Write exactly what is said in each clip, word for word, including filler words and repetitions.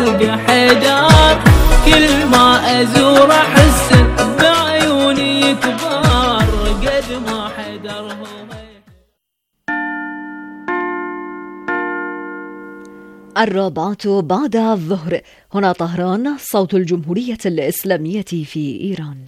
والقى حيدر، كل ما ازور احس بعيوني كبار قد ما حيدرهم. الرابعة بعد الظهر، هنا طهران، صوت الجمهورية الإسلامية في إيران.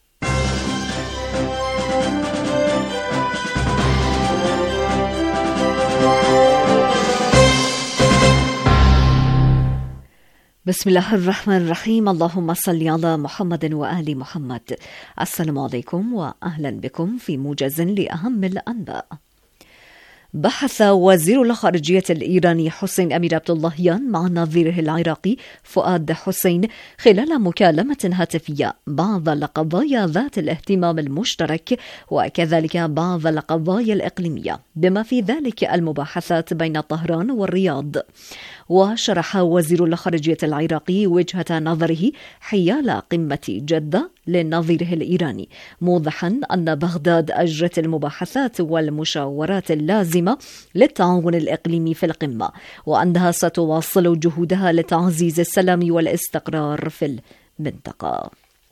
بسم الله الرحمن الرحيم، اللهم صل على محمد وآل محمد. السلام عليكم وأهلا بكم في موجز لأهم الأنباء. بحث وزير الخارجية الإيراني حسين أمير عبد اللهيان مع نظيره العراقي فؤاد حسين خلال مكالمة هاتفية بعض القضايا ذات الاهتمام المشترك وكذلك بعض القضايا الإقليمية بما في ذلك المباحثات بين طهران والرياض. وشرح وزير الخارجية العراقي وجهة نظره حيال قمة جدة لنظيره الإيراني، موضحا أن بغداد أجرت المباحثات والمشاورات اللازمة للتعاون الإقليمي في القمة، وأنها ستواصل جهودها لتعزيز السلام والاستقرار في المنطقة.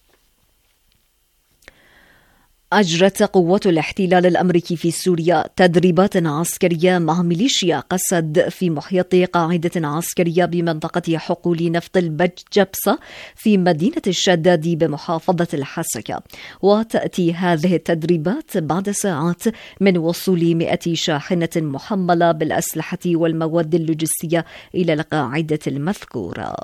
أجرت قوات الاحتلال الأمريكي في سوريا تدريبات عسكرية مع ميليشيا قسد في محيط قاعدة عسكرية بمنطقة حقول نفط البجبسة في مدينة الشداد بمحافظة الحسكة. وتأتي هذه التدريبات بعد ساعات من وصول مئة شاحنة محملة بالأسلحة والمواد اللوجستية إلى القاعدة المذكورة.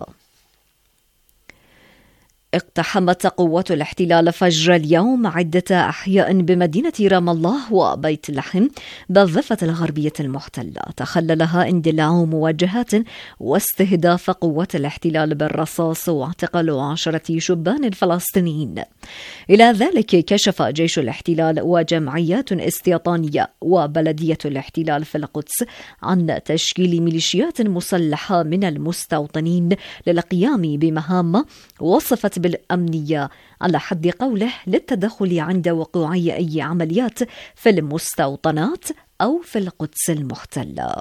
اقتحمت قوات الاحتلال فجر اليوم عدة أحياء بمدينة رام الله وبيت لحم بالضفة الغربية المحتلة، تخللها اندلاع مواجهات واستهداف قوات الاحتلال بالرصاص واعتقال عشرة شبان فلسطينيين. إلى ذلك كشف جيش الاحتلال وجمعيات استيطانية وبلدية الاحتلال في القدس عن تشكيل ميليشيات مسلحة من المستوطنين للقيام بمهام وصفت بالأمنية على حد قوله للتدخل عند وقوع أي عمليات في المستوطنات أو في القدس المحتلة.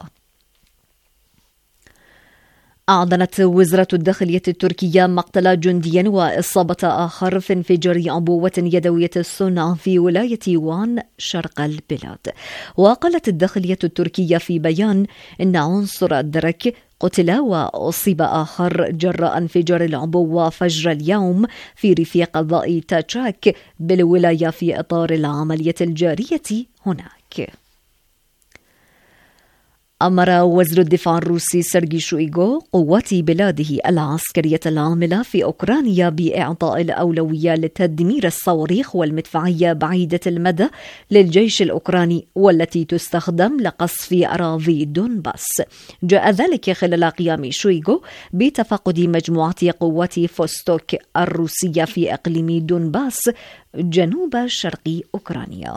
أعلنت وزارة الداخلية التركية مقتل جندي وإصابة آخر في انفجار عبوة يدوية الصنع في ولاية وان شرق البلاد. وقالت الداخلية التركية في بيان إن عنصر الدرك قتل وأصيب آخر جراء انفجار العبوة فجر اليوم في ريف قضاء تاتشاك بالولاية في إطار العملية الجارية هناك. أمر وزير الدفاع الروسي سيرجي شويغو قوات بلاده العسكرية العاملة في أوكرانيا بإعطاء الأولوية لتدمير الصواريخ والمدفعية بعيدة المدى للجيش الأوكراني والتي تستخدم لقصف أراضي دونباس. جاء ذلك خلال قيام شويغو بتفقد مجموعة قوات فوستوك الروسية في إقليم دونباس جنوب شرق أوكرانيا.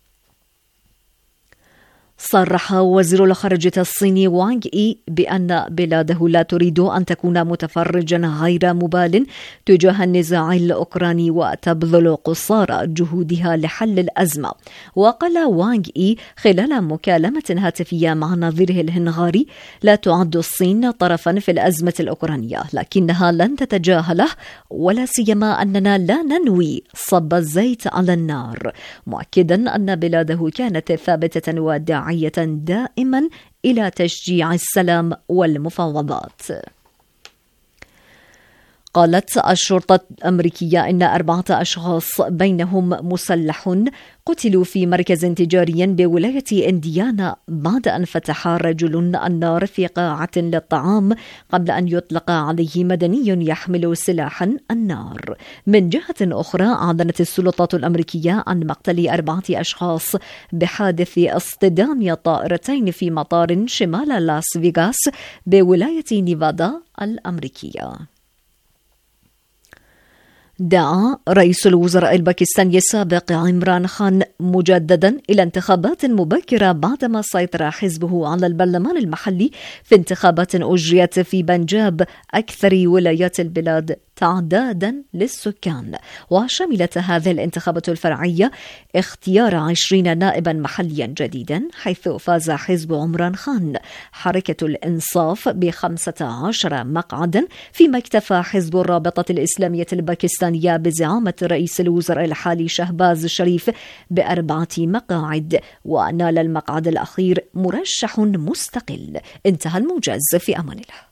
صرح وزير الخارجية الصيني وانغ إي بأن بلاده لا تريد أن تكون متفرجا غير مبال تجاه النزاع الأوكراني وتبذل قصارى جهودها لحل الأزمة. وقال وانغ إي خلال مكالمة هاتفية مع نظيره الهنغاري: لا تعد الصين طرفا في الأزمة الأوكرانية، لكنها لن تتجاهله، ولا سيما أننا لا ننوي صب الزيت على النار، مؤكدا أن بلاده كانت ثابتة وداعية دائما إلى تشجيع السلام والمفاوضات. قالت الشرطة الأمريكية إن أربعة أشخاص بينهم مسلح قتلوا في مركز تجاري بولاية إنديانا بعد أن فتح رجل النار في قاعة للطعام قبل أن يطلق عليه مدني يحمل سلاحا النار. من جهة أخرى أعلنت السلطات الأمريكية عن مقتل أربعة أشخاص بحادث اصطدام طائرتين في مطار شمال لاس فيغاس بولاية نيفادا الأمريكية. دعا رئيس الوزراء الباكستاني السابق عمران خان مجددا إلى انتخابات مبكرة بعدما سيطر حزبه على البرلمان المحلي في انتخابات أجريت في بنجاب أكثر ولايات البلاد تعدادا للسكان. وشملت هذه الانتخابات الفرعية اختيار عشرين نائبا محليا جديدا، حيث فاز حزب عمران خان حركة الإنصاف بخمسة عشر مقعدا، فيما اكتفى حزب الرابطة الإسلامية الباكستانية بزعامة رئيس الوزراء الحالي شهباز الشريف بأربعة مقاعد، ونال المقعد الأخير مرشح مستقل. انتهى الموجز، في أمان الله.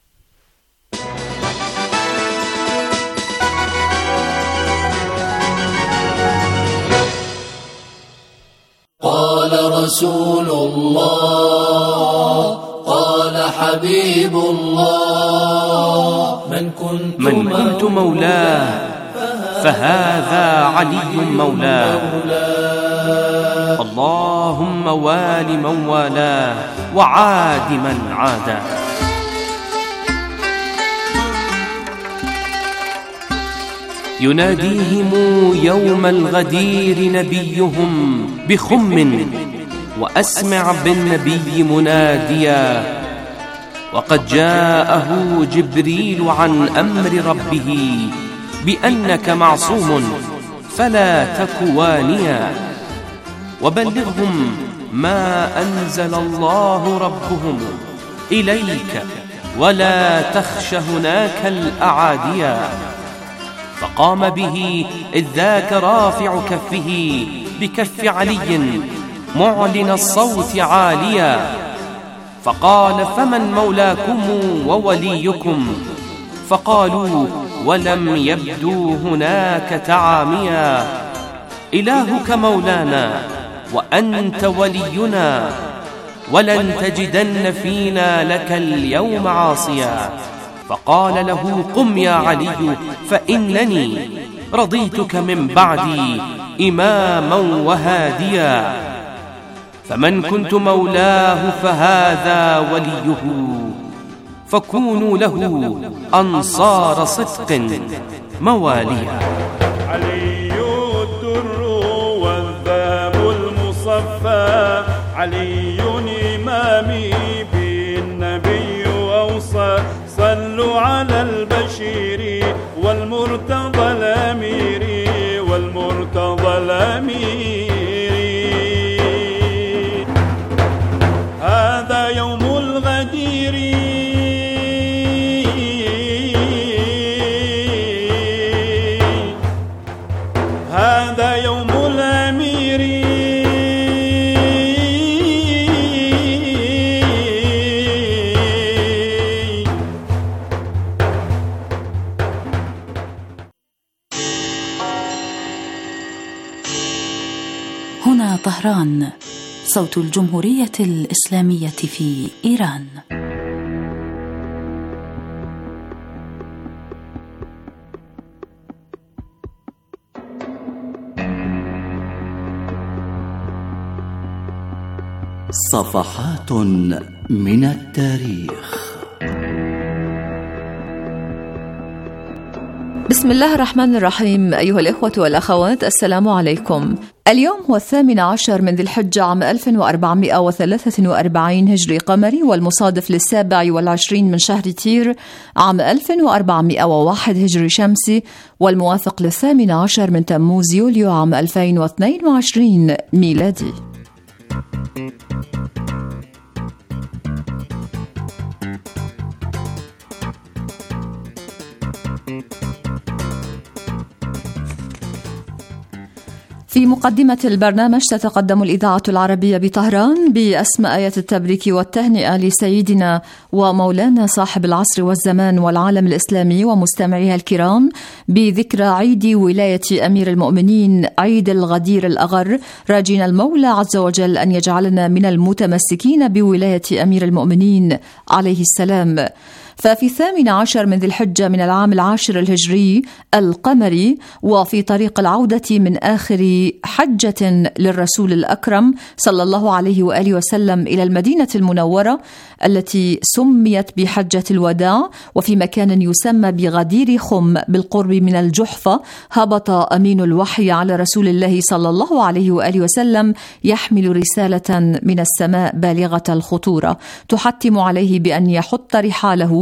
قال رسول الله، قال حبيب الله، من كنت, من كنت مولاه فهذا علي مولاه. اللهم وال من والاه وعاد من عاداه. يناديهم يوم الغدير نبيهم بخم، وأسمع بالنبي مناديا، وقد جاءه جبريل عن أمر ربه بأنك معصوم فلا تك وانيا، وبلغهم ما أنزل الله ربهم إليك ولا تخش هناك الأعاديا. فقام به إذ ذاك رافع كفه بكف علي معلن الصوت عاليا، فقال فمن مولاكم ووليكم؟ فقالوا ولم يبدوا هناك تعاميا، إلهك مولانا وأنت ولينا، ولن تجدن فينا لك اليوم عاصيا. فقال له قم يا علي فإنني رضيتك من بعدي إماما وهاديا، فمن كنت مولاه فهذا وليه، فكونوا له أنصار صدق مواليا. علي الدر والذهب المصفى، علي إمامي بالنبي أوصى، صلوا على البشير والمرتضى الأمير والمرتضى الأمير. هذا يوم الغدير، هذا يوم الأمير، هنا طهران، صوت الجمهورية الإسلامية في إيران. صفحات من التاريخ. بسم الله الرحمن الرحيم. أيها الإخوة والأخوات، السلام عليكم. اليوم هو الثامن عشر من ذي الحجة عام ألف وأربعمائة وثلاثة وأربعين هجري قمري، والمصادف للسابع والعشرين من شهر تير عام ألف وأربعمائة وواحد هجري شمسي، والموافق للثامن عشر من تموز يوليو عام ألفين واثنين وعشرين ميلادي. في مقدمة البرنامج تتقدم الإذاعة العربية بطهران بأسمى آيات التبريك والتهنئة لسيدنا ومولانا صاحب العصر والزمان والعالم الإسلامي ومستمعيها الكرام بذكرى عيد ولاية أمير المؤمنين عيد الغدير الأغر، راجين المولى عز وجل أن يجعلنا من المتمسكين بولاية أمير المؤمنين عليه السلام. ففي الثامن عشر من ذي الحجة من العام العاشر الهجري القمري، وفي طريق العودة من آخر حجة للرسول الأكرم صلى الله عليه وآله وسلم إلى المدينة المنورة التي سميت بحجة الوداع، وفي مكان يسمى بغدير خم بالقرب من الجحفة، هبط أمين الوحي على رسول الله صلى الله عليه وآله وسلم يحمل رسالة من السماء بالغة الخطورة تحتم عليه بأن يحط رحاله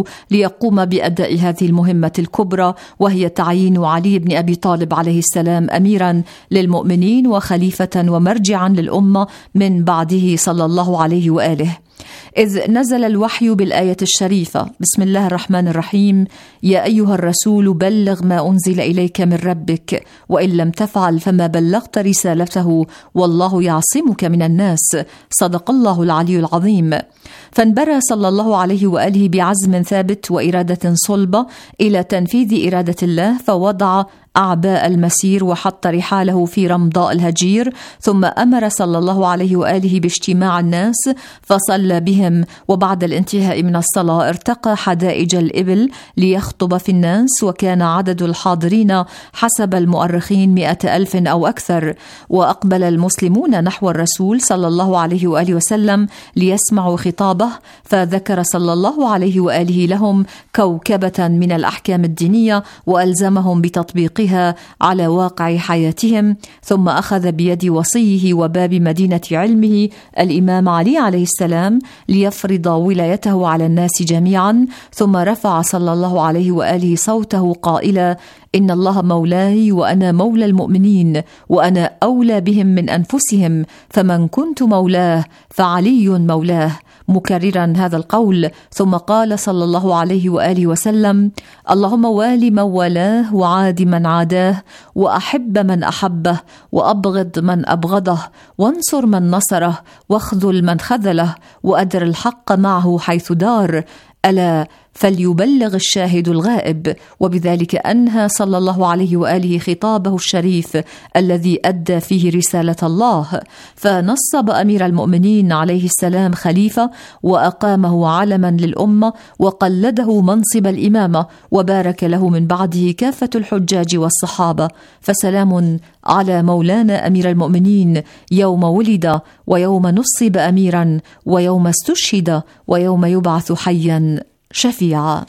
نفسه ليقوم بأداء هذه المهمة الكبرى، وهي تعيين علي بن أبي طالب عليه السلام أميرا للمؤمنين وخليفة ومرجعا للأمة من بعده صلى الله عليه وآله. إذ نزل الوحي بالآية الشريفة: بسم الله الرحمن الرحيم، يا أيها الرسول بلغ ما أنزل إليك من ربك وإن لم تفعل فما بلغت رسالته والله يعصمك من الناس، صدق الله العلي العظيم. فانبرى صلى الله عليه وآله بعزم ثابت وإرادة صلبة إلى تنفيذ إرادة الله، فوضع أعباء المسير وحط رحاله في رمضاء الهجير، ثم أمر صلى الله عليه وآله باجتماع الناس فصلى بهم، وبعد الانتهاء من الصلاة ارتقى حدائج الإبل ليخطب في الناس، وكان عدد الحاضرين حسب المؤرخين مئة ألف أو أكثر. وأقبل المسلمون نحو الرسول صلى الله عليه وآله وسلم ليسمعوا خطابه، فذكر صلى الله عليه وآله لهم كوكبة من الأحكام الدينية وألزمهم بتطبيقها على واقع حياتهم، ثم أخذ بيد وصيه وباب مدينة علمه الإمام علي عليه السلام ليفرض ولايته على الناس جميعا، ثم رفع صلى الله عليه وآله صوته قائلا: إن الله مولاي وأنا مولى المؤمنين وأنا أولى بهم من أنفسهم، فمن كنت مولاه فعلي مولاه، مكررا هذا القول. ثم قال صلى الله عليه وآله وسلم: اللهم والي من والاه وعاد من عاداه، وأحب من أحبه وأبغض من أبغضه، وانصر من نصره واخذل من خذله، وأدر الحق معه حيث دار، ألا فليبلغ الشاهد الغائب. وبذلك أنهى صلى الله عليه وآله خطابه الشريف الذي أدى فيه رسالة الله، فنصب أمير المؤمنين عليه السلام خليفة، وأقامه علما للأمة، وقلده منصب الإمامة، وبارك له من بعده كافة الحجاج والصحابة. فسلام على مولانا أمير المؤمنين يوم ولد، ويوم نصب أميرا، ويوم استشهد، ويوم يبعث حيا شفيعا.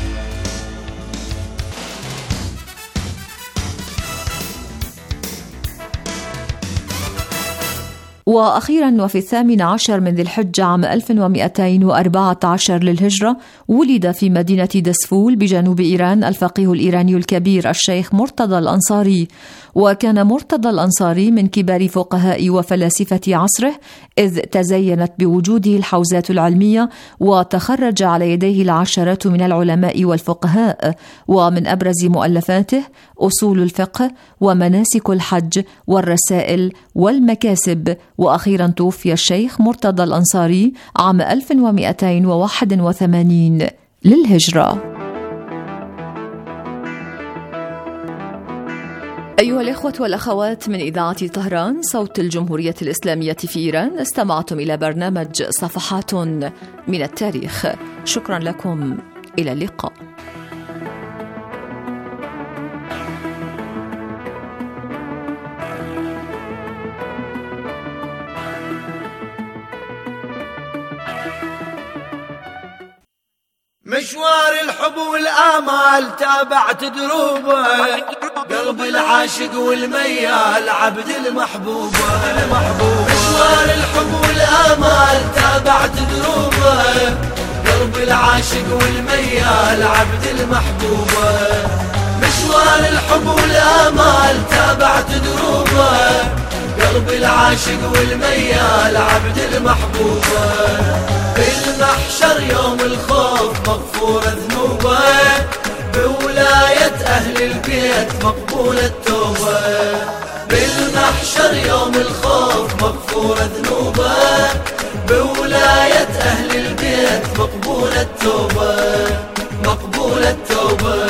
وأخيرا وفي الثامن عشر من ذي الحجة عام ألف ومئتين وأربعة عشر للهجرة ولد في مدينة دسفول بجنوب إيران الفقيه الإيراني الكبير الشيخ مرتضى الأنصاري. وكان مرتضى الأنصاري من كبار فقهاء وفلاسفة عصره، إذ تزينت بوجوده الحوزات العلمية، وتخرج على يديه العشرات من العلماء والفقهاء. ومن أبرز مؤلفاته أصول الفقه ومناسك الحج والرسائل والمكاسب. وأخيرا توفي الشيخ مرتضى الأنصاري عام ألف ومئتين وواحد وثمانين للهجرة. أيها الإخوة والأخوات من إذاعة طهران صوت الجمهورية الإسلامية في إيران، استمعتم إلى برنامج صفحات من التاريخ. شكرا لكم، إلى اللقاء. مشوار الحب والآمال تابعت دروبه، قلب العاشق والميال عبد المحبوبة. مشوار الحب والآمال تابعت دروبه، قلب العاشق والميال عبد المحبوبة. مشوار الحب والآمال تابعت دروبه، قلب العاشق والميال عبد المحبوبة. بالمحشر يوم الخوف مغفور ذنوبه، بولاية أهل البيت مقبول التوبة. بالمحشر يوم الخوف مغفور ذنوبه، بولاية أهل البيت مقبول التوبة، مقبول التوبة.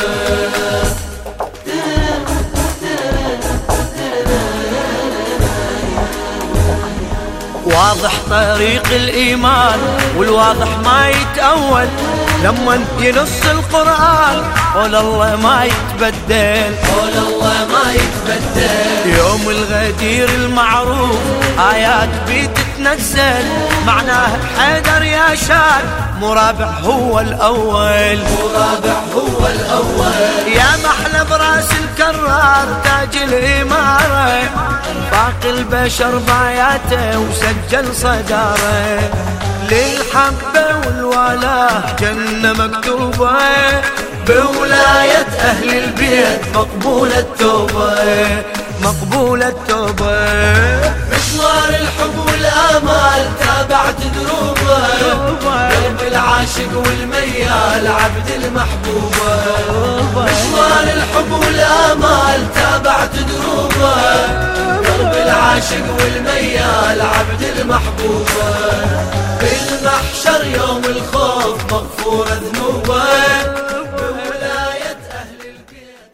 واضح طريق الإيمان والواضح ما يتأول، لما ينص القرآن قول الله ما يتبدل، قول الله ما يتبدل. يوم الغدير المعروف آيات بتتنزل، معناه حيدر يا شاد مرابع هو الأول، مرابع هو الأول. يا محلى براس الكرار تاج الإمارة، باقي البشر باياته وسجل صداره. للحبة والولاء جنة مكتوبة بولاية أهل البيت مقبولة التوبة مقبولة التوبة. مشوار الحب والآمال تابعت دروبه قلب العاشق والميال عبد المحبوبة. مشوار الحب والآمال تابعت دروبه قلب العاشق والميال عبد المحبوبة. في المحشر يوم الخوف مغفورة ذنوبه بولاية أهل البيت.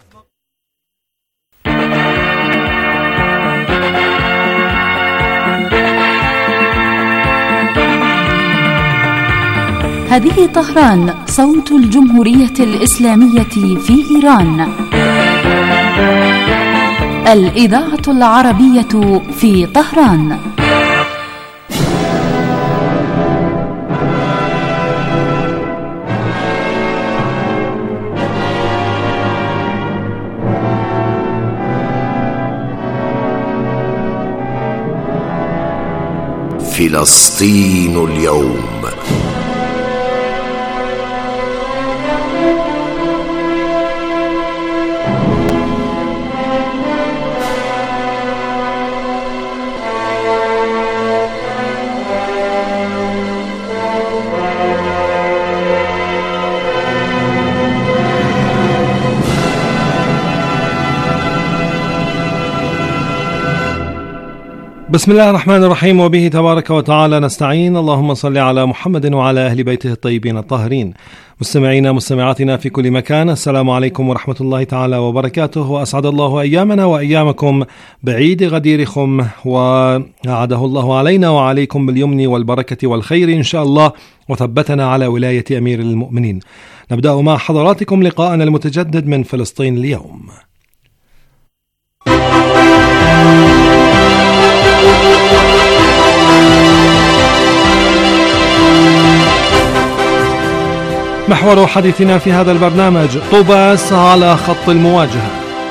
هذه طهران صوت الجمهورية الإسلامية في إيران. الإذاعة العربية في طهران. فلسطين اليوم. بسم الله الرحمن الرحيم، وبه تبارك وتعالى نستعين. اللهم صل على محمد وعلى أهل بيته الطيبين الطاهرين. مستمعينا مستمعاتنا في كل مكان، السلام عليكم ورحمة الله تعالى وبركاته، وأسعد الله أيامنا وأيامكم بعيد غدير خم، وأعاده الله علينا وعليكم باليمن والبركة والخير إن شاء الله، وثبتنا على ولاية أمير المؤمنين. نبدأ مع حضراتكم لقاءنا المتجدد من فلسطين اليوم. محور حديثنا في هذا البرنامج طوباس على خط المواجهة.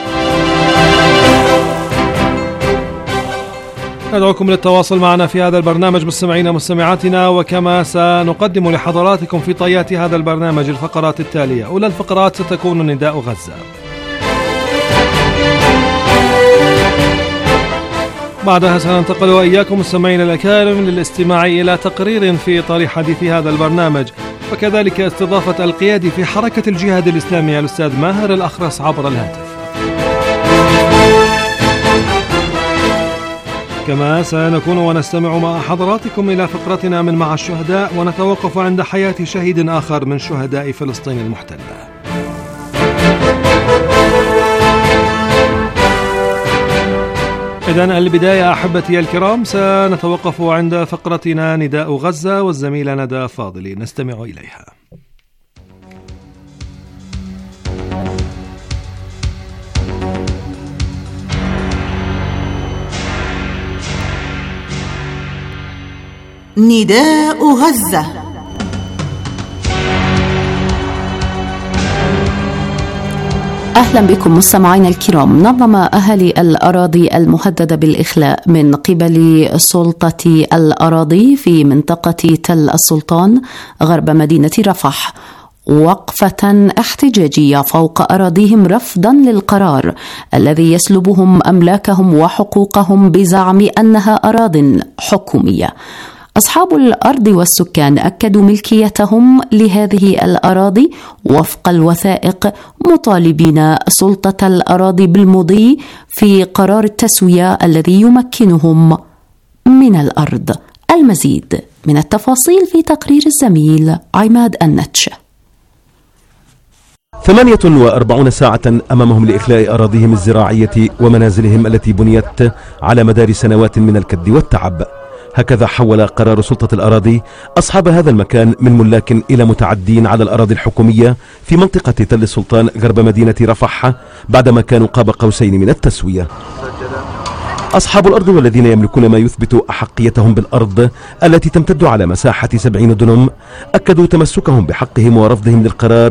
ندعوكم للتواصل معنا في هذا البرنامج مستمعينا مستمعاتنا، وكما سنقدم لحضراتكم في طيات هذا البرنامج الفقرات التالية. أولى الفقرات ستكون نداء غزة، بعدها سننتقل وإياكم مستمعينا الأكارم للاستماع إلى تقرير في إطار حديث هذا البرنامج، وكذلك استضافة القيادي في حركة الجهاد الإسلامي الأستاذ ماهر الأخرس عبر الهاتف. كما سنكون ونستمع مع حضراتكم إلى فقرتنا من مع الشهداء، ونتوقف عند حياة شهيد آخر من شهداء فلسطين المحتلة. إذن البداية أحبتي الكرام سنتوقف عند فقرتنا نداء غزة، والزميلة ندى فاضلي نستمع إليها. نداء غزة. أهلا بكم مستمعينا الكرام. نظم أهالي الأراضي المهددة بالإخلاء من قبل سلطة الأراضي في منطقة تل السلطان غرب مدينة رفح وقفة احتجاجية فوق أراضيهم رفضا للقرار الذي يسلبهم أملاكهم وحقوقهم بزعم أنها أراضٍ حكومية. أصحاب الأرض والسكان أكدوا ملكيتهم لهذه الأراضي وفق الوثائق، مطالبين سلطة الأراضي بالمضي في قرار التسوية الذي يمكنهم من الأرض. المزيد من التفاصيل في تقرير الزميل عماد النتش. ثمانية وأربعين ساعة أمامهم لإخلاء أراضيهم الزراعية ومنازلهم التي بنيت على مدار سنوات من الكد والتعب. هكذا حول قرار سلطة الأراضي أصحاب هذا المكان من ملاك إلى متعدين على الأراضي الحكومية في منطقة تل السلطان غرب مدينة رفح بعدما كانوا قاب قوسين من التسوية. أصحاب الأرض والذين يملكون ما يثبت أحقيتهم بالأرض التي تمتد على مساحة سبعين دنم أكدوا تمسكهم بحقهم ورفضهم للقرار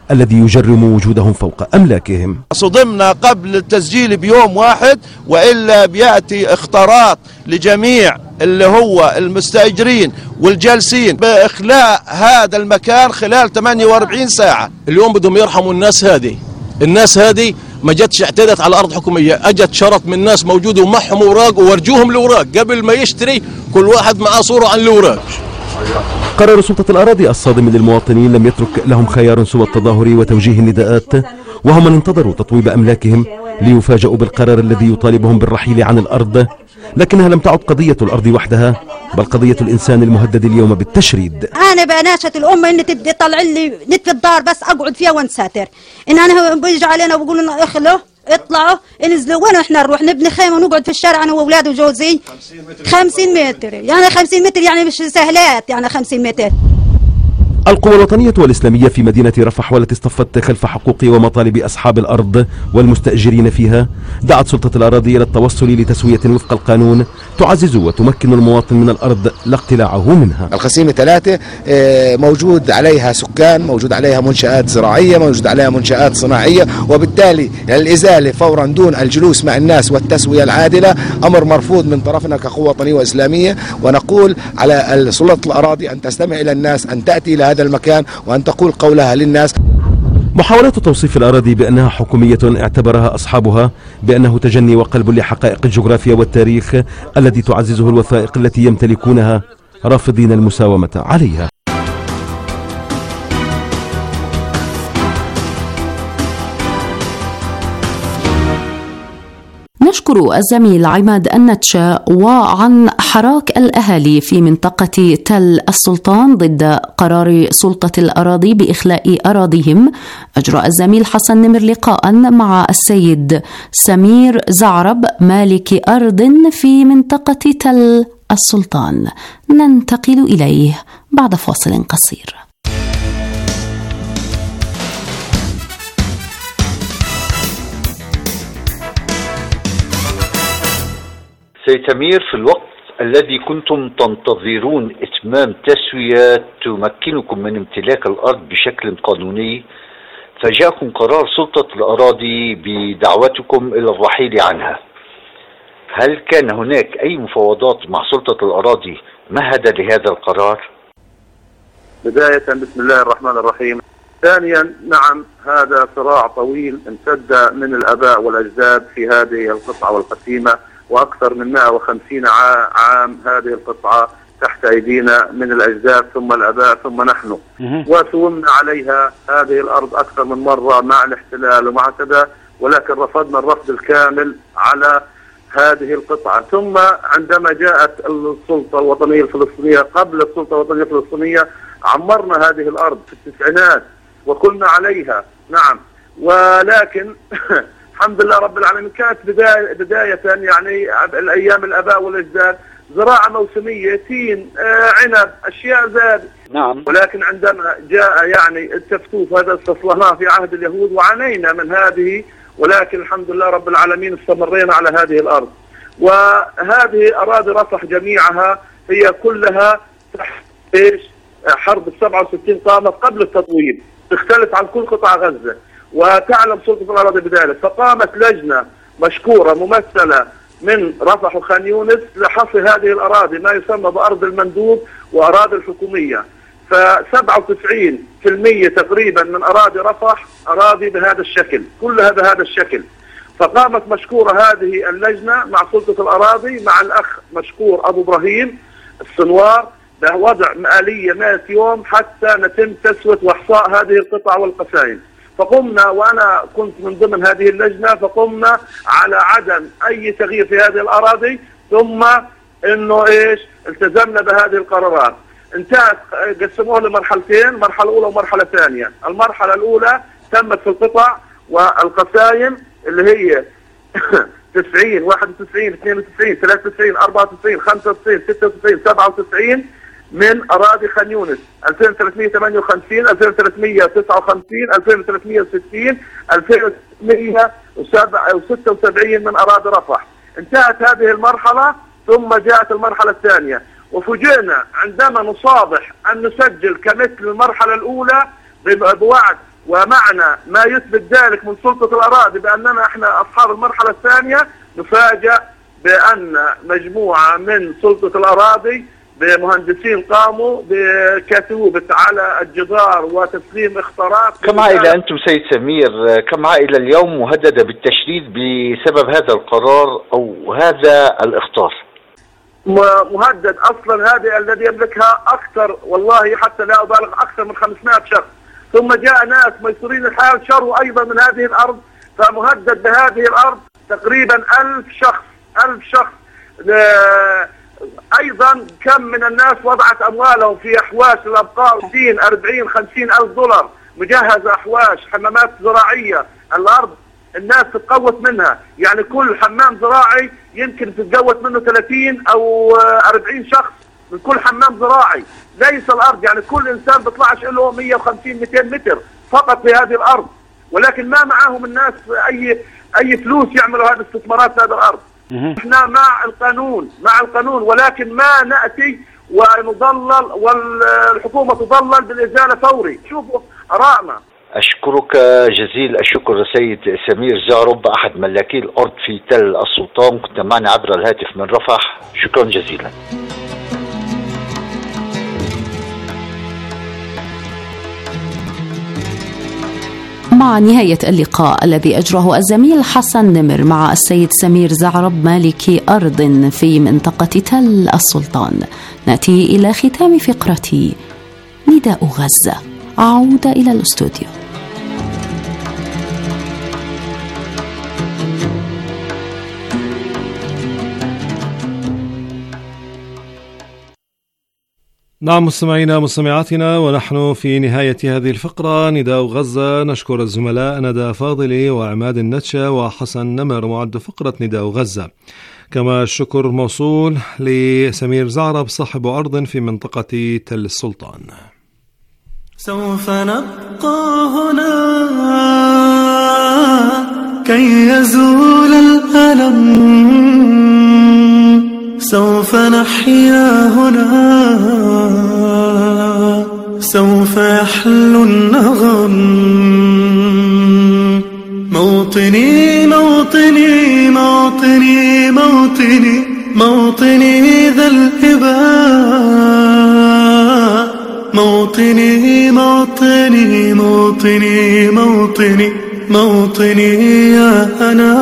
الذي يجرم وجودهم فوق أملاكهم. صدمنا قبل التسجيل بيوم واحد، وإلا بيأتي اختراط لجميع اللي هو المستأجرين والجالسين بإخلاء هذا المكان خلال ثمانية وأربعين ساعة. اليوم بدهم يرحموا الناس هذه، الناس هذه ما جتش اعتدت على أرض حكومية، أجت شرط من ناس موجودة ومعهم أوراق وورجوهم الأوراق قبل ما يشتري، كل واحد معاه صورة عن الأوراق. قرار سلطة الأراضي الصادم للمواطنين لم يترك لهم خيار سوى التظاهر وتوجيه النداءات، وهم من انتظروا تطويب أملاكهم ليفاجئوا بالقرار الذي يطالبهم بالرحيل عن الأرض. لكنها لم تعد قضية الأرض وحدها، بل قضية الإنسان المهدد اليوم بالتشريد. أنا بناشة الأمة إن تطلع لي نت الدار بس أقعد فيها وانساتر، إن أنا بيجوا علينا وبيقولوا لنا اخلوا اطلعوا انزلوا، وين احنا نروح نبني خيمة ونقعد في الشارع أنا وأولادي وجوزي؟ خمسين متر، يعني خمسين متر يعني مش سهلات، يعني خمسين متر. القوى الوطنية والإسلامية في مدينة رفح والتي اصطفت خلف حقوق ومطالب أصحاب الأرض والمستأجرين فيها دعت سلطة الأراضي إلى التوصل لتسوية وفق القانون تعزز وتمكن المواطن من الأرض لا اقتلاعه منها. الخصيمة ثلاثة موجود عليها سكان، موجود عليها منشآت زراعية، موجود عليها منشآت صناعية، وبالتالي الإزالة فورا دون الجلوس مع الناس والتسوية العادلة أمر مرفوض من طرفنا كقوة وطنية وإسلامية. ونقول على سلطة الأراضي أن تستمع إلى الناس، أن تأتي إلى هذا المكان وأن تقول قولها للناس. محاولات توصيف الأراضي بأنها حكومية اعتبرها أصحابها بأنه تجني وقلب لحقائق الجغرافيا والتاريخ الذي تعززه الوثائق التي يمتلكونها، رافضين المساومة عليها. نشكر الزميل عماد النتشا. وعن حراك الأهالي في منطقة تل السلطان ضد قرار سلطة الأراضي بإخلاء أراضيهم، أجرى الزميل حسن نمر لقاء مع السيد سمير زعرب مالك أرض في منطقة تل السلطان. ننتقل إليه بعد فاصل قصير. سيد سمير، في الوقت الذي كنتم تنتظرون إتمام تسوية تمكنكم من امتلاك الأرض بشكل قانوني، فجاءكم قرار سلطة الأراضي بدعوتكم إلى الرحيل عنها. هل كان هناك أي مفاوضات مع سلطة الأراضي مهدا لهذا القرار؟ بداية بسم الله الرحمن الرحيم. ثانيا، نعم، هذا صراع طويل امتد من الآباء والأجداد في هذه القطعة والقسيمة، وأكثر من مئة وخمسين عام هذه القطعة تحت أيدينا من الأجداد ثم الآباء ثم نحن، وسومنا عليها هذه الأرض أكثر من مرة مع الاحتلال ومع كذا، ولكن رفضنا الرفض الكامل على هذه القطعة. ثم عندما جاءت السلطة الوطنية الفلسطينية قبل السلطة الوطنية الفلسطينية عمرنا هذه الأرض في التسعينات وكنا عليها، نعم، ولكن الحمد لله رب العالمين كانت بداية, بداية يعني الأيام الآباء والأجداد زراعة موسمية، تين، آه، عنب، أشياء زاد، نعم. ولكن عندما جاء يعني التفتوف هذا استصلحناه في عهد اليهود وعانينا من هذه، ولكن الحمد لله رب العالمين استمرينا على هذه الأرض. وهذه أراضي رفح جميعها هي كلها تحت إيش؟ حرب السبعة وستين قامت قبل التطويب، تختلف عن كل قطع غزة، وتعلم سلطة الأراضي بذلك. فقامت لجنة مشكورة ممثلة من رفح وخان يونس لحصر هذه الأراضي، ما يسمى بأرض المندوب وأراضي الحكومية. فسبعة وتسعين بالمئة تقريبا من أراضي رفح أراضي بهذا الشكل، كلها بهذا الشكل. فقامت مشكورة هذه اللجنة مع سلطة الأراضي مع الأخ مشكور أبو إبراهيم السنوار بوضع آلية مئة يوم حتى نتم تسوية وإحصاء هذه القطع والقسائم. فقمنا، وأنا كنت من ضمن هذه اللجنة، فقمنا على عدم أي تغيير في هذه الأراضي، ثم إنه إيش التزمنا بهذه القرارات. انتهت، قسموها لمرحلتين، مرحلة أولى ومرحلة ثانية. المرحلة الأولى تمت في القطع والقسائم اللي هي تسعين، واحد وتسعين، اثنين وتسعين، ثلاثة وتسعين، أربعة وتسعين، خمسة وتسعين، ستة وتسعين، سبعة وتسعين من أراضي خان يونس، ألفين وثلاثمئة وثمانية وخمسين، ألفين وثلاثمئة وتسعة وخمسين، ألفين وثلاثمئة وستين، ألفين وستمئة وستة وسبعين من أراضي رفح. انتهت هذه المرحلة، ثم جاءت المرحلة الثانية، وفوجئنا عندما نصابح أن نسجل كمثل المرحلة الأولى بوعد ومعنا ما يثبت ذلك من سلطة الأراضي بأننا احنا أصحاب المرحلة الثانية، نفاجأ بأن مجموعة من سلطة الأراضي بمهندسين قاموا بكتوبة على الجدار وتسليم اختارات. كم عائلة أنتم سيد سمير، كم عائلة اليوم مهددة بالتشريد بسبب هذا القرار أو هذا الإخطار؟ مهدد أصلا هذه الذي يملكها أكثر، والله حتى لا أبالغ، أكثر من خمسمائة شخص، ثم جاء ناس ميسورين الحال شروا أيضا من هذه الأرض، فمهدد بهذه الأرض تقريبا ألف شخص ألف شخص. أيضا كم من الناس وضعت أموالهم في أحواش الأبقار ستين أربعين خمسين ألف دولار مجهزة، أحواش حمامات زراعية. الأرض الناس تتقوت منها، يعني كل حمام زراعي يمكن تتقوت منه ثلاثين أو أربعين شخص من كل حمام زراعي. ليس الأرض يعني كل إنسان بيطلعش له مئة وخمسين مئتين متر فقط في هذه الأرض، ولكن ما معاهم الناس أي أي فلوس يعملوا هذه الاستثمارات في هذه الأرض. احنا مع القانون مع القانون ولكن ما نأتي ونضلل والحكومة تضلل بالإزالة فوري. شوفوا آرائنا. أشكرك جزيل الشكر سيد سمير زعرب، أحد ملاكي الأرض في تل السلطان، كنت معنا عبر الهاتف من رفح، شكرا جزيلا. مع نهاية اللقاء الذي أجره الزميل حسن نمر مع السيد سمير زعرب مالكي أرض في منطقة تل السلطان، نأتي إلى ختام فقرة نداء غزة. أعود إلى الاستوديو. نعم مستمعينا مستمعاتنا، ونحن في نهاية هذه الفقرة نداء غزة. نشكر الزملاء ندى فاضلي وعماد النتشة وحسن نمر معد فقرة نداء غزة، كما الشكر موصول لسمير زعرب صاحب أرض في منطقة تل السلطان. سوف نبقى هنا كي يزول الألم، سوف نحيا هنا، سوف يحل النغم. موطني موطني موطني موطني موطني ذا الهباء، موطني موطني موطني موطني موطني يا أنا.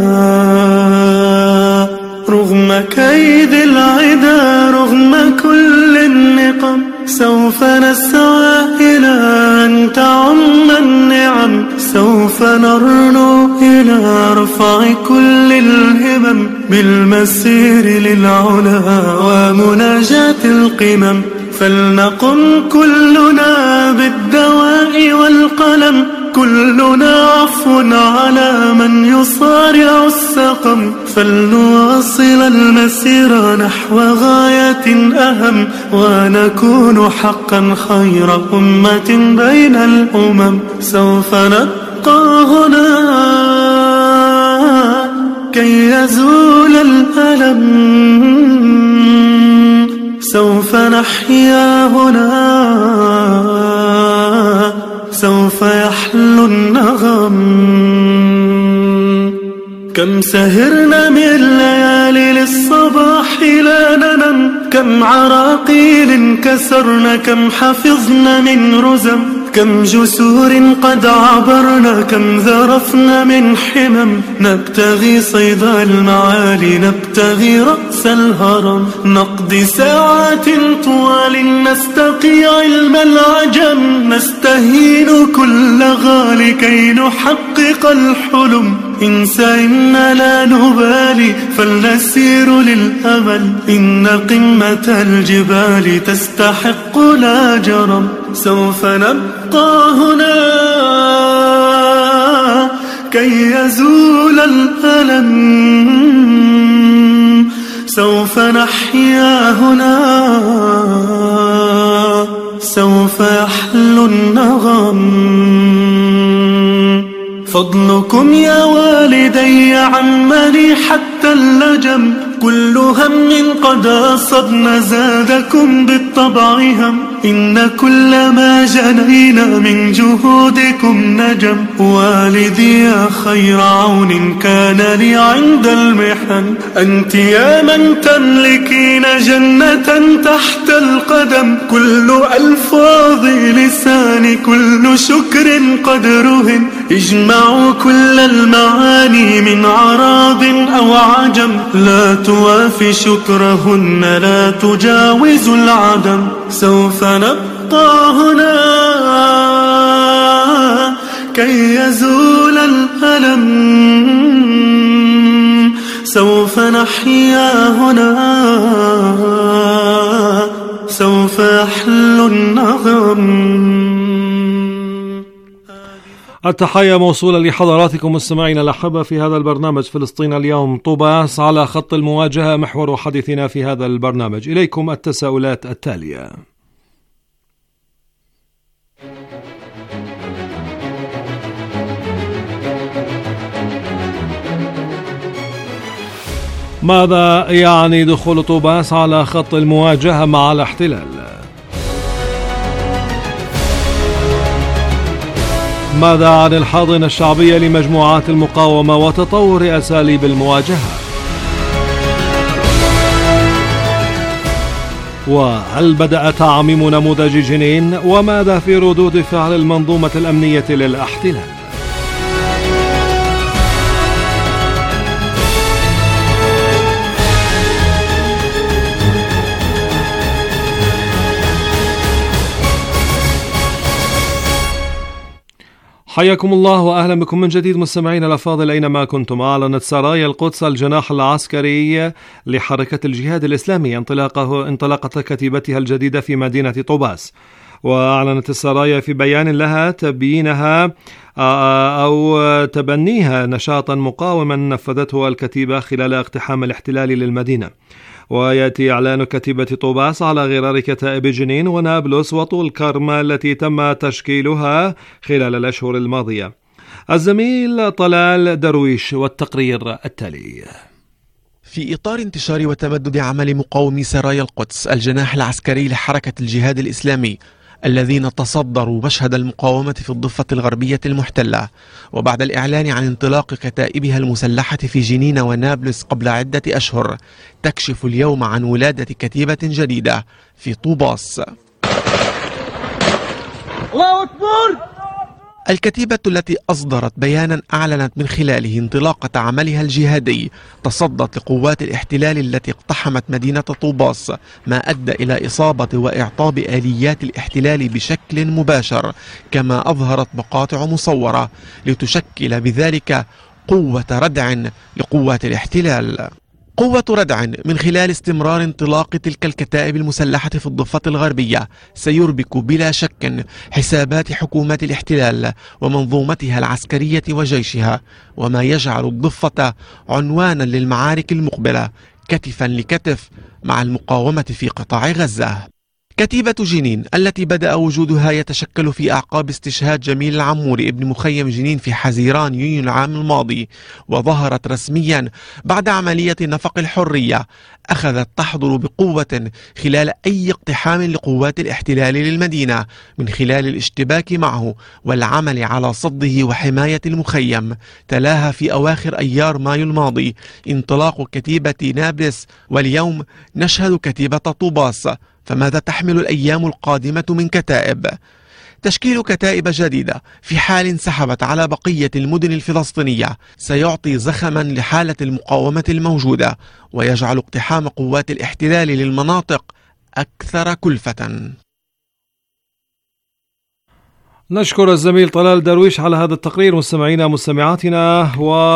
رغم كيد العدا رغم كل النقم، سوف نسعى إلى أن تعم النعم، سوف نرنو إلى رفع كل الهمم، بالمسير للعلا ومناجاة القمم. فلنقم كلنا بالدواء والقلم، كلنا عفو على من يصارع السقم. فلنواصل المسير نحو غاية أهم، ونكون حقا خير أمة بين الأمم. سوف نبقى هنا كي يزول الألم، سوف نحيا هنا، سوف يحل النغم. كم سهرنا من ليالي للصباح لا ننم، كم عراقيل كسرنا، كم حفظنا من رزم، كم جسور قد عبرنا، كم ذرفنا من حمم. نبتغي صيد المعالي، نبتغي رأس الهرم، نقضي ساعات طوال نستقي علم العجم، نستهين كل غالي كي نحقق الحلم. إنسى إن لا نبالي فلنسير للأمل، إن قمة الجبال تستحق لا جرم. سوف نبقى هنا كي يزول الألم، سوف نحيا هنا، سوف يحل النغم. فضلكم يا والدي عمني حتى اللجم، كل هم قد أصبنا زادكم بالطبع هم. إن كل ما جنينا من جهودكم نجم. والدي يا خير عون كان لي عند المحن، أنت يا من تملكين جنة تحت القدم. كل ألفاظ لساني كل شكر قدرهن، اجمعوا كل المعاني من عراض أو عجم. لا توافي شكرهن لا تجاوز العدم. سوف نبقى هنا كي يزول الألم، سوف نحيا هنا سوف يحل النغم. التحية موصولة لحضراتكم مستمعينا الأحبة في هذا البرنامج فلسطين اليوم. طوباس على خط المواجهة محور حديثنا في هذا البرنامج. إليكم التساؤلات التالية: ماذا يعني دخول طوباس على خط المواجهة مع الاحتلال؟ ماذا عن الحاضنة الشعبية لمجموعات المقاومة وتطور أساليب المواجهة؟ وهل بدأ تعميم نموذج جنين؟ وماذا في ردود فعل المنظومة الأمنية للاحتلال؟ حياكم الله وأهلا بكم من جديد مستمعينا الأفاضل أينما كنتم. أعلنت سرايا القدس الجناح العسكري لحركة الجهاد الإسلامي انطلاقه انطلاقة كتيبتها الجديدة في مدينة طوباس. وأعلنت السرايا في بيان لها تبيينها أو تبنيها نشاطا مقاوما نفذته الكتيبة خلال اقتحام الاحتلال للمدينة. ويأتي إعلان كتيبة طوباس على غرار كتائب جنين ونابلس وطول كرما التي تم تشكيلها خلال الأشهر الماضية. الزميل طلال درويش والتقرير التالي. في إطار انتشار وتمدد عمل مقاومي سرايا القدس الجناح العسكري لحركة الجهاد الإسلامي الذين تصدروا مشهد المقاومة في الضفة الغربية المحتلة، وبعد الإعلان عن انطلاق كتائبها المسلحة في جنين ونابلس قبل عدة أشهر، تكشف اليوم عن ولادة كتيبة جديدة في طوباس. الله أكبر! الكتيبة التي أصدرت بيانا أعلنت من خلاله انطلاقة عملها الجهادي تصدت لقوات الاحتلال التي اقتحمت مدينة طوباس، ما أدى إلى إصابة وإعطاب آليات الاحتلال بشكل مباشر، كما أظهرت مقاطع مصورة لتشكل بذلك قوة ردع لقوات الاحتلال. قوة ردع من خلال استمرار انطلاق تلك الكتائب المسلحة في الضفة الغربية سيربك بلا شك حسابات حكومات الاحتلال ومنظومتها العسكرية وجيشها، وما يجعل الضفة عنوانا للمعارك المقبلة كتفا لكتف مع المقاومة في قطاع غزة. كتيبة جنين التي بدأ وجودها يتشكل في أعقاب استشهاد جميل العموري ابن مخيم جنين في حزيران يونيو العام الماضي، وظهرت رسميا بعد عملية نفق الحرية، أخذت تحضر بقوة خلال أي اقتحام لقوات الاحتلال للمدينة من خلال الاشتباك معه والعمل على صده وحماية المخيم. تلاها في أواخر أيار مايو الماضي انطلاق كتيبة نابلس، واليوم نشهد كتيبة طوباس. فماذا تحمل الأيام القادمة من كتائب؟ تشكيل كتائب جديدة في حال انسحبت على بقية المدن الفلسطينية سيعطي زخما لحالة المقاومة الموجودة، ويجعل اقتحام قوات الاحتلال للمناطق أكثر كلفة. نشكر الزميل طلال درويش على هذا التقرير. مستمعينا مستمعاتنا،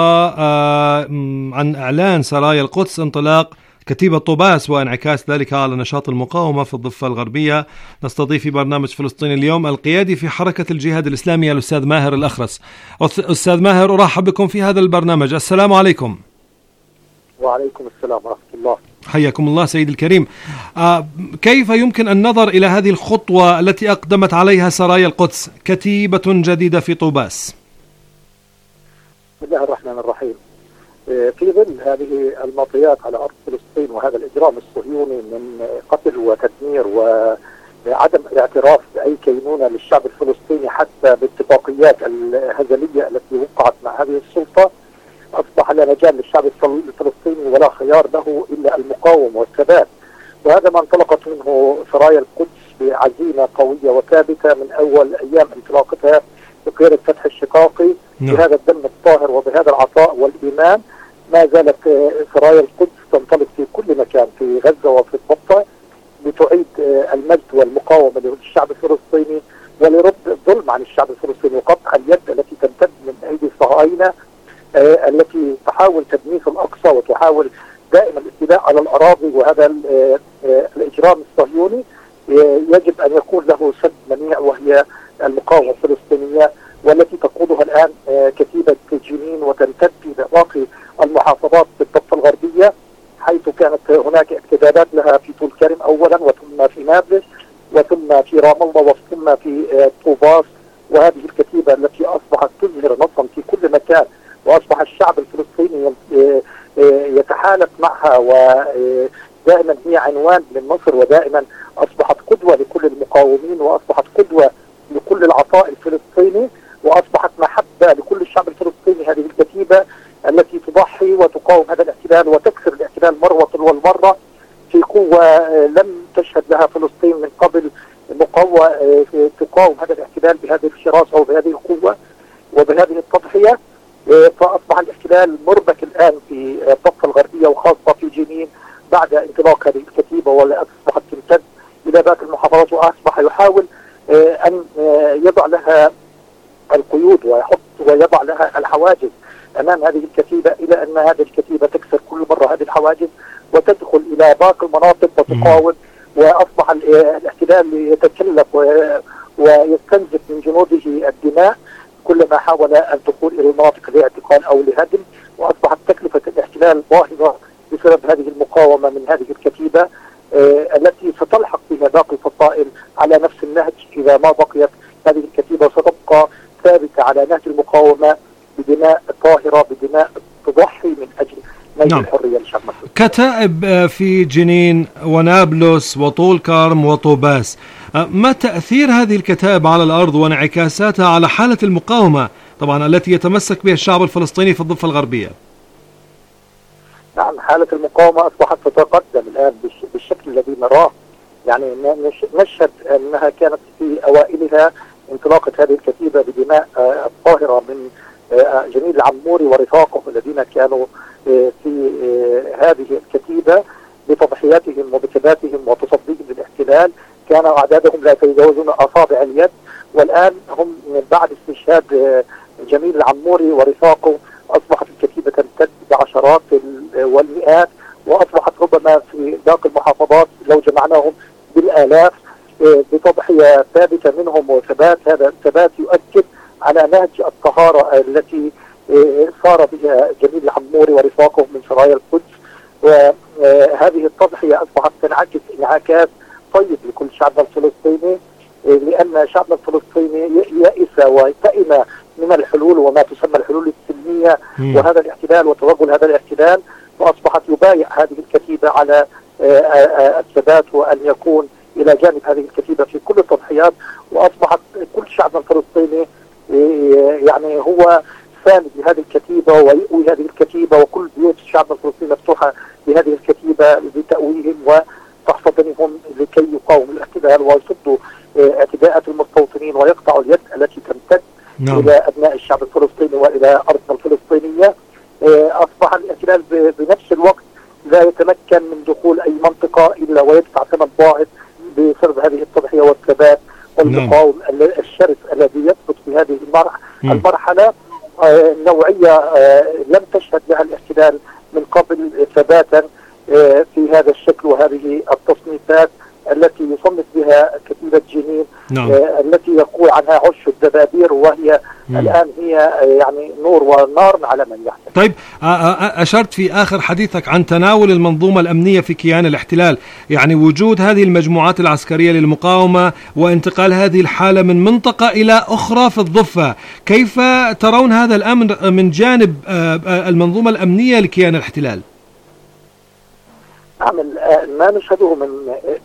وعن إعلان سرايا القدس انطلاق كتيبة طوباس وانعكاس ذلك على نشاط المقاومة في الضفة الغربية، نستضيف في برنامج فلسطين اليوم القيادي في حركة الجهاد الإسلامي الأستاذ ماهر الأخرس. أستاذ ماهر، أرحب بكم في هذا البرنامج. السلام عليكم. وعليكم السلام ورحمة الله. حياكم الله سيد الكريم. آه كيف يمكن النظر إلى هذه الخطوة التي أقدمت عليها سرايا القدس، كتيبة جديدة في طوباس؟ بسم الله الرحمن الرحيم. في ظل هذه المطيات على أرض فلسطين وهذا الإجرام الصهيوني من قتل وتدمير عدم الاعتراف بأي كينونة للشعب الفلسطيني حتى باتفاقيات الهزلية التي وقعت مع هذه السلطة، أصبح لا مجال للشعب الفلسطيني ولا خيار له إلا المقاومة والثبات. وهذا ما انطلقت منه سرايا القدس بعزيمة قوية وثابتة من أول أيام انطلاقتها بقيادة فتح الشقاقي بهذا الدم الطاهر وبهذا العطاء والإيمان. ما زالت سرايا القدس تنطلق في كل مكان في غزة وفي الضفة لتعيد المجد والمقاومة للشعب الفلسطيني ولرد الظلم عن الشعب الفلسطيني وقطع اليد التي تمتد من أيدي الصهاينة التي تحاول تدميس الأقصى وتحاول دائما الاعتداء على الأراضي. وهذا الإجرام الصهيوني يجب أن يكون له سد منيع وهي المقاومة الفلسطينية، والتي تقودها الآن كتيبة جنين وتمتد في باقي المحافظات بالضفة الغربية، حيث كانت هناك اعتداءات لها في طول كرم أولا وثم في نابلس وثم في رام الله وثم في طوباس. وهذه الكتيبة التي أصبحت تظهر نصا في كل مكان، وأصبح الشعب الفلسطيني يتحالف معها ودائما هي عنوان للنصر، ودائما أصبحت قدوة لكل المقاومين، وأصبحت قدوة لكل العطاء الفلسطيني، وأصبحت محبة لكل الشعب الفلسطيني. هذه الكتيبة التي تضحي وتقاوم هذا الاحتلال وتكسر الاحتلال مرة والمرة في قوة لم تشهد لها فلسطين من قبل، مقوى تقاوم هذا الاحتلال بهذه الشراسة وبهذه القوة وبهذه التضحية. فأصبح الاحتلال مربك الآن في الضفة الغربية وخاصة في جنين بعد انطلاق هذه الكتيبة، وأصبحت تمتد إلى باقي المحافظات، وأصبح يحاول أن يضع لها القيود ويحط ويضع لها الحواجز أمام هذه الكتيبة، إلى أن هذه الكتيبة تكسر كل مرة هذه الحواجز وتدخل إلى باقي المناطق وتقاوم. وأصبح الاحتلال يتكلف ويستنزف من جنوده الدماء كلما حاول الدخول إلى المناطق لاعتقال أو لهدم. وأصبحت تكلفة الاحتلال باهظة بسبب هذه المقاومة من هذه الكتيبة آه التي ستلحق بها باقي الفصائل على نفس النهج إذا ما بقيت هذه الكتيبة، ستبقى ثابتة على نهج المقاومة بدماء طاهرة، بدماء تضحي من أجل نيل نعم. الحرية للشعب المصري. كتائب في جنين ونابلس وطول كرم وطوباس، ما تأثير هذه الكتائب على الأرض وانعكاساتها على حالة المقاومة طبعا التي يتمسك بها الشعب الفلسطيني في الضفة الغربية؟ نعم، حالة المقاومة أصبحت تتقدم الآن بالشكل الذي نراه. يعني نشهد أنها كانت في أوائلها انطلاقة هذه الكتيبة بدماء الطاهرة من جميل العموري ورفاقه الذين كانوا في هذه الكتيبة بتضحياتهم وبثباتهم وتصديهم للاحتلال، كان أعدادهم لا يتجاوزون أصابع اليد. والآن هم من بعد استشهاد جميل العموري ورفاقه أصبحت الكتيبة تمتد بعشرات والمئات، وأصبحت ربما في باقي المحافظات لو جمعناهم بالآلاف بتضحية ثابتة منهم وثبات. هذا الثبات يؤكد على نهج الطهارة التي صار بها جميل العموري ورفاقه من سرايا القدس. وهذه التضحية أصبحت تنعكس انعكاس طيب لكل شعبنا الفلسطيني، لأن شعبنا الفلسطيني يئس ويئم من الحلول وما تسمى الحلول السلمية م. وهذا الاحتلال وتوغل هذا الاحتلال، وأصبحت يبايع هذه الكتيبة على الثبات وأن يكون إلى جانب هذه الكتيبة في كل التضحيات. وأصبحت كل شعبنا الفلسطيني يعني هو ساند لهذه الكتيبة ويؤوي هذه الكتيبة، وكل بيوت شعبنا الفلسطيني مفتوحة لهذه الكتيبة لتأويهم وتحفظهم لكي يقاوموا الاحتلال ويصدوا اعتداءات المستوطنين ويقطعوا اليد التي تمتد نعم. إلى أبناء الشعب الفلسطيني وإلى أرضنا الفلسطينية. أصبح الاحتلال بنفس الوقت لا يتمكن من دخول أي منطقة إلا ويدفع ثمن باهظ بسبب هذه التضحية والثبات والمقاوم نعم. الشرس الذي يثبت في هذه المرحلة آه نوعية آه لم تشهد لها الاحتلال من قبل ثباتا آه في هذا الشكل وهذه التصنيفات التي يصنف بها كتيبة جنين نعم. آه التي يقول عنها عش الدبابير، وهي مم. الآن هي آه يعني نور ونار على من يحتل. طيب أشرت في آخر حديثك عن تناول المنظومة الأمنية في كيان الاحتلال، يعني وجود هذه المجموعات العسكرية للمقاومة وانتقال هذه الحالة من منطقة إلى أخرى في الضفة، كيف ترون هذا الأمر من جانب المنظومة الأمنية لكيان الاحتلال؟ نعم، ما نشهده من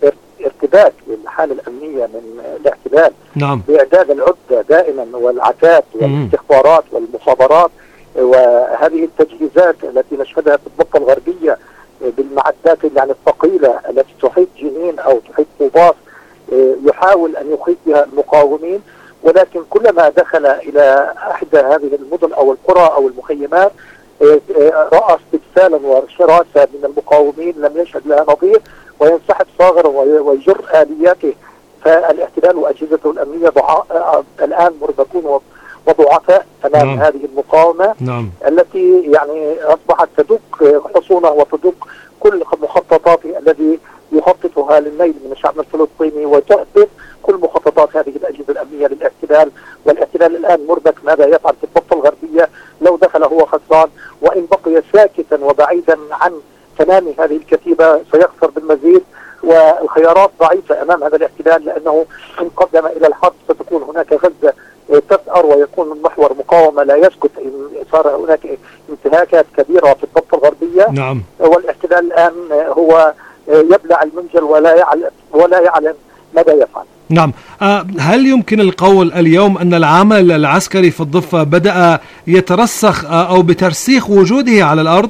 ارتباك للحالة الأمنية من الاحتلال، نعم، بإعداد العدة دائما والعتاد والاستخبارات والمخابرات وهذه التجهيزات التي نشهدها في الضفة الغربية بالمعدات يعني الثقيلة التي تحيط جنين أو تحيط طوباس، يحاول أن يخيط بها المقاومين، ولكن كلما دخل إلى إحدى هذه المدن أو القرى أو المخيمات رأى استبسالا وشراسة من المقاومين لم يشهد لها نظير، وينسحب صاغرا ويجر آلياته. فالاحتلال وأجهزته الأمنية الآن مربكون وضعفاء أمام نعم. هذه المقاومة نعم. التي يعني أصبحت تدق حصونها وتدق كل مخططاته الذي يخططها للنيل من الشعب الفلسطيني، وتهدف كل مخططات هذه الأجهزة الأمنية للاحتلال. والاحتلال الآن مربك ماذا يفعل في الضفة الغربية؟ لو دخل هو خسران، وإن بقي ساكتا وبعيدا عن تنامي هذه الكتيبة سيخسر بالمزيد، والخيارات ضعيفة أمام هذا الاحتلال، لأنه إن قدم إلى الحرب ستكون هناك غزة تثأر ويكون محور مقاومة لا يسكت إن صار هناك انتهاكات كبيرة في الضفة الغربية. نعم. والاحتلال الآن هو يبلع المنجل ولا يعلم ولا يعلم ماذا يفعل. نعم. هل يمكن القول اليوم أن العمل العسكري في الضفة بدأ يترسخ أو بترسيخ وجوده على الأرض؟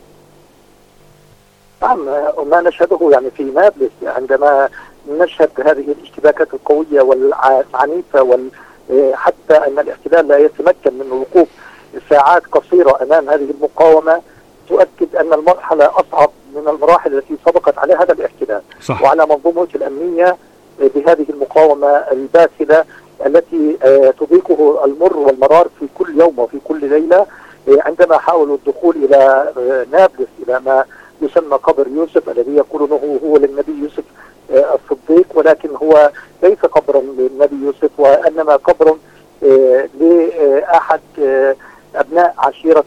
نعم، ما نشهده يعني في نابلس عندما نشهد هذه الاشتباكات القوية والعنيفة، وحتى أن الاحتلال لا يتمكن من الوقوف ساعات قصيرة أمام هذه المقاومة، تؤكد أن المرحلة أصعب من المراحل التي سبقت على هذا الاحتلال. صح. وعلى منظومته الأمنية بهذه المقاومة الباسلة التي تضيقه المر والمرار في كل يوم وفي كل ليلة. عندما حاولوا الدخول إلى نابلس إلى ما يسمى قبر يوسف الذي يقولونه هو للنبي يوسف الصديق، ولكن هو ليس قبرا للنبي يوسف، وإنما قبر لأحد أبناء عشيرة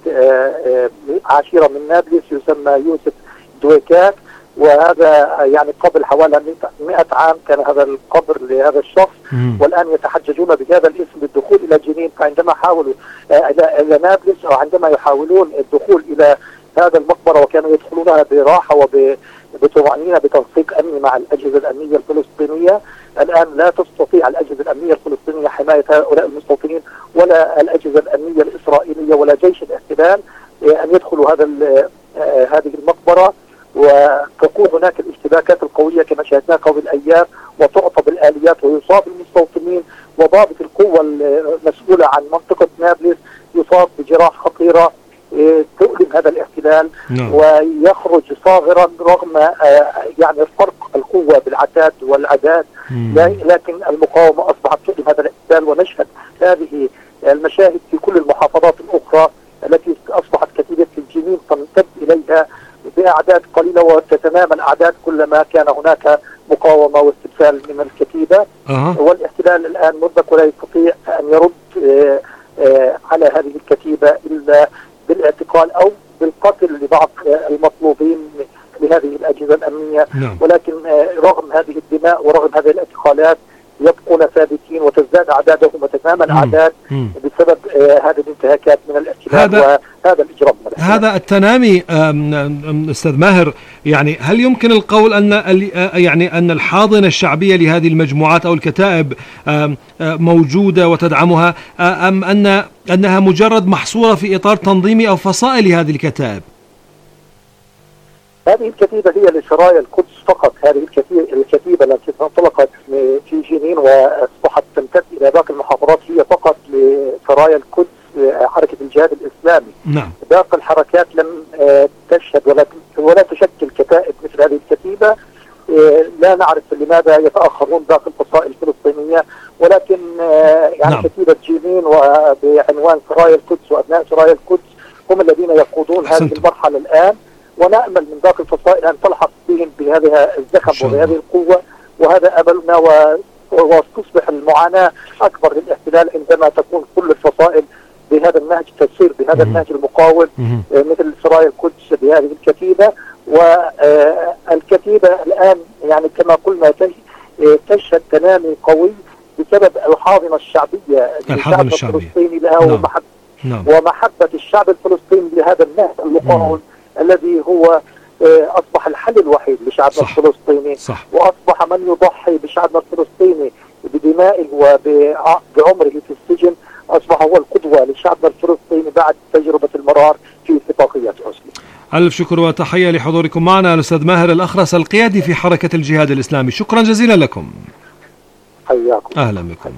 عشيرة من نابلس يسمى يوسف دويكات، وهذا يعني قبل حوالي مئة عام كان هذا القبر لهذا الشخص، والآن يتحججون بهذا الاسم للدخول إلى جنين. فعندما حاولوا إلى نابلس أو عندما يحاولون الدخول إلى هذا المقبرة وكانوا يدخلونها براحة وبطمأنينة بتنسيق أمني مع الأجهزة الأمنية الفلسطينية، الآن لا تستطيع الأجهزة الأمنية الفلسطينية حماية هؤلاء المستوطنين ولا الأجهزة الأمنية الإسرائيلية ولا جيش الاحتلال أن يدخلوا هذا هذه المقبرة، وتكون هناك الاشتباكات القوية كما شاهدناها قبل أيام، وتعطى الآليات ويصاب المستوطنين، وضابط القوة المسؤولة عن منطقة نابلس يصاب بجراح خطيرة تؤلم هذا الاحتلال. نعم. ويخرج صاغرا رغم يعني فرق القوة بالعتاد والعداد، لكن المقاومة أصبحت تؤلم هذا الاحتلال، ونشهد هذه المشاهد في كل المحافظات الأخرى التي أصبحت كتيبة الجنين تمتد إليها بأعداد قليلة وتتنامى الأعداد كلما كان هناك مقاومة واستبسال من الكتيبة. أه. والاحتلال الآن مربك ولا يستطيع أن يرد آه آه على هذه الكتيبة إلا بالاعتقال أو بالقتل لبعض آه المطلوبين لهذه الأجهزة الأمنية. نعم. ولكن آه رغم هذه الدماء ورغم هذه الاعتقالات يبقون ثابتين وتزداد أعدادهم وتتنامى الأعداد بسبب آه هذه الانتهاكات من الاحتلال هذا وهذا الإجرام. هذا التنامي أستاذ ماهر، يعني هل يمكن القول أن يعني أن الحاضنة الشعبية لهذه المجموعات أو الكتائب موجودة وتدعمها، أم أن أنها مجرد محصورة في إطار تنظيمي أو فصائل هذه الكتائب؟ هذه الكتيبة هي لسرايا القدس فقط. هذه الكتيبة التي انطلقت في جنين وأصبحت تمتد إلى باقي المحافظات هي فقط لسرايا القدس حركة الجهاد الإسلامي. نعم. باقي الحركات لم تشهد ولا ولا تشكل كتائب مثل هذه الكتيبة. لا نعرف لماذا يتأخرون باقي الفصائل الفلسطينية، ولكن يعني نعم. كتيبة جنين وبعنوان سرايا القدس وأبناء سرايا القدس هم الذين يقودون هذه المرحلة الآن، ونأمل من باقي الفصائل أن تلحق بهم بهذا الزخم وبهذه القوة، وهذا أملنا، وتصبح المعاناة أكبر للاحتلال عندما تكون كل الفصائل بهذا النهج تسير بهذا النهج المقاوم مثل سرايا القدس بهذه الكتيبة. والكتيبة الآن يعني كما قلنا تشهد تنامي قوي بسبب الحاضنة الشعبية للشعب الفلسطيني لها. نعم. ومحب نعم. ومحبة الشعب الفلسطيني لهذا النهج المقاوم الذي هو أصبح الحل الوحيد لشعبنا صح. الفلسطيني صح. وأصبح من يضحي بشعبنا الفلسطيني بدمائه وبعمره في السجن أصبح هو القدوة لشعبنا الفلسطيني بعد تجربة المرار في اتفاقيات أوسلو. ألف شكر وتحية لحضوركم معنا الأستاذ ماهر الأخرس القيادي في حركة الجهاد الإسلامي. شكرا جزيلا لكم. حياكم. أهلا بكم.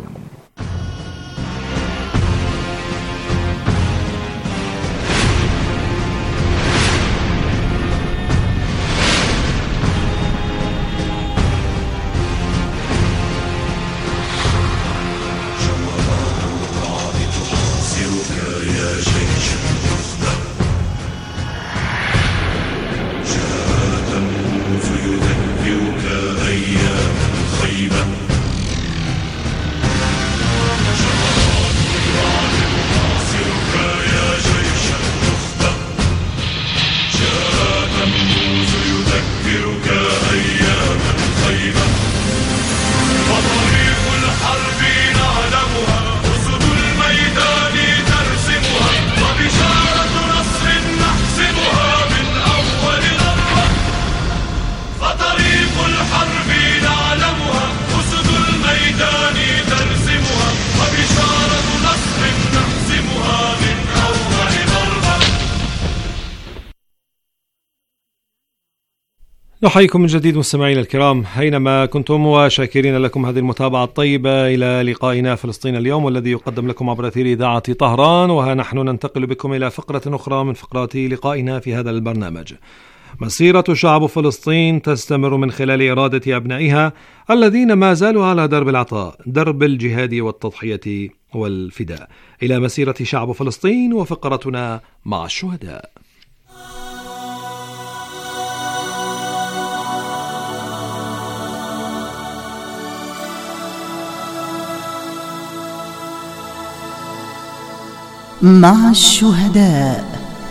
نحييكم من جديد مستمعينا الكرام أينما كنتم، وشاكرين لكم هذه المتابعة الطيبة إلى لقائنا فلسطين اليوم، والذي يقدم لكم عبر أثير إذاعة طهران. وها نحن ننتقل بكم إلى فقرة أخرى من فقرات لقائنا في هذا البرنامج. مسيرة شعب فلسطين تستمر من خلال إرادة أبنائها الذين ما زالوا على درب العطاء، درب الجهاد والتضحية والفداء. إلى مسيرة شعب فلسطين وفقرتنا مع الشهداء. مع الشهداء.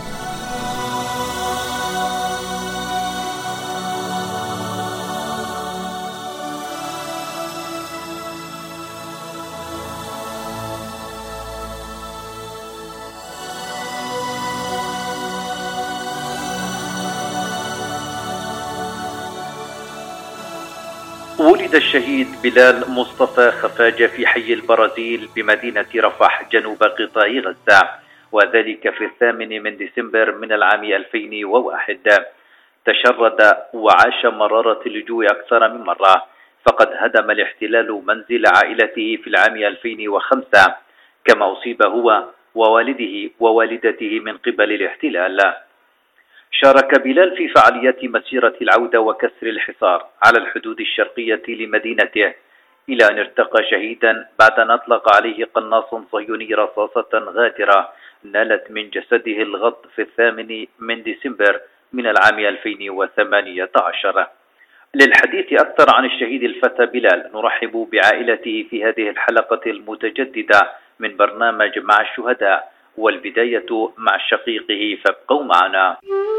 ولد الشهيد بلال مصطفى خفاجة في حي البرازيل بمدينة رفح جنوب قطاع غزة، وذلك في الثامن من ديسمبر من العام ألفين وواحد. تشرد وعاش مرارة اللجوء أكثر من مرة، فقد هدم الاحتلال منزل عائلته في العام ألفين وخمسة، كما أصيب هو ووالده ووالدته من قبل الاحتلال. شارك بلال في فعاليات مسيرة العودة وكسر الحصار على الحدود الشرقية لمدينته، إلى أن ارتقى شهيدا بعد أن أطلق عليه قناص صهيوني رصاصة غادرة نالت من جسده الغض في الثامن من ديسمبر من العام ألفين وثمانية عشر. للحديث أكثر عن الشهيد الفتى بلال نرحب بعائلته في هذه الحلقة المتجددة من برنامج مع الشهداء، والبداية مع شقيقه، فابقوا معنا.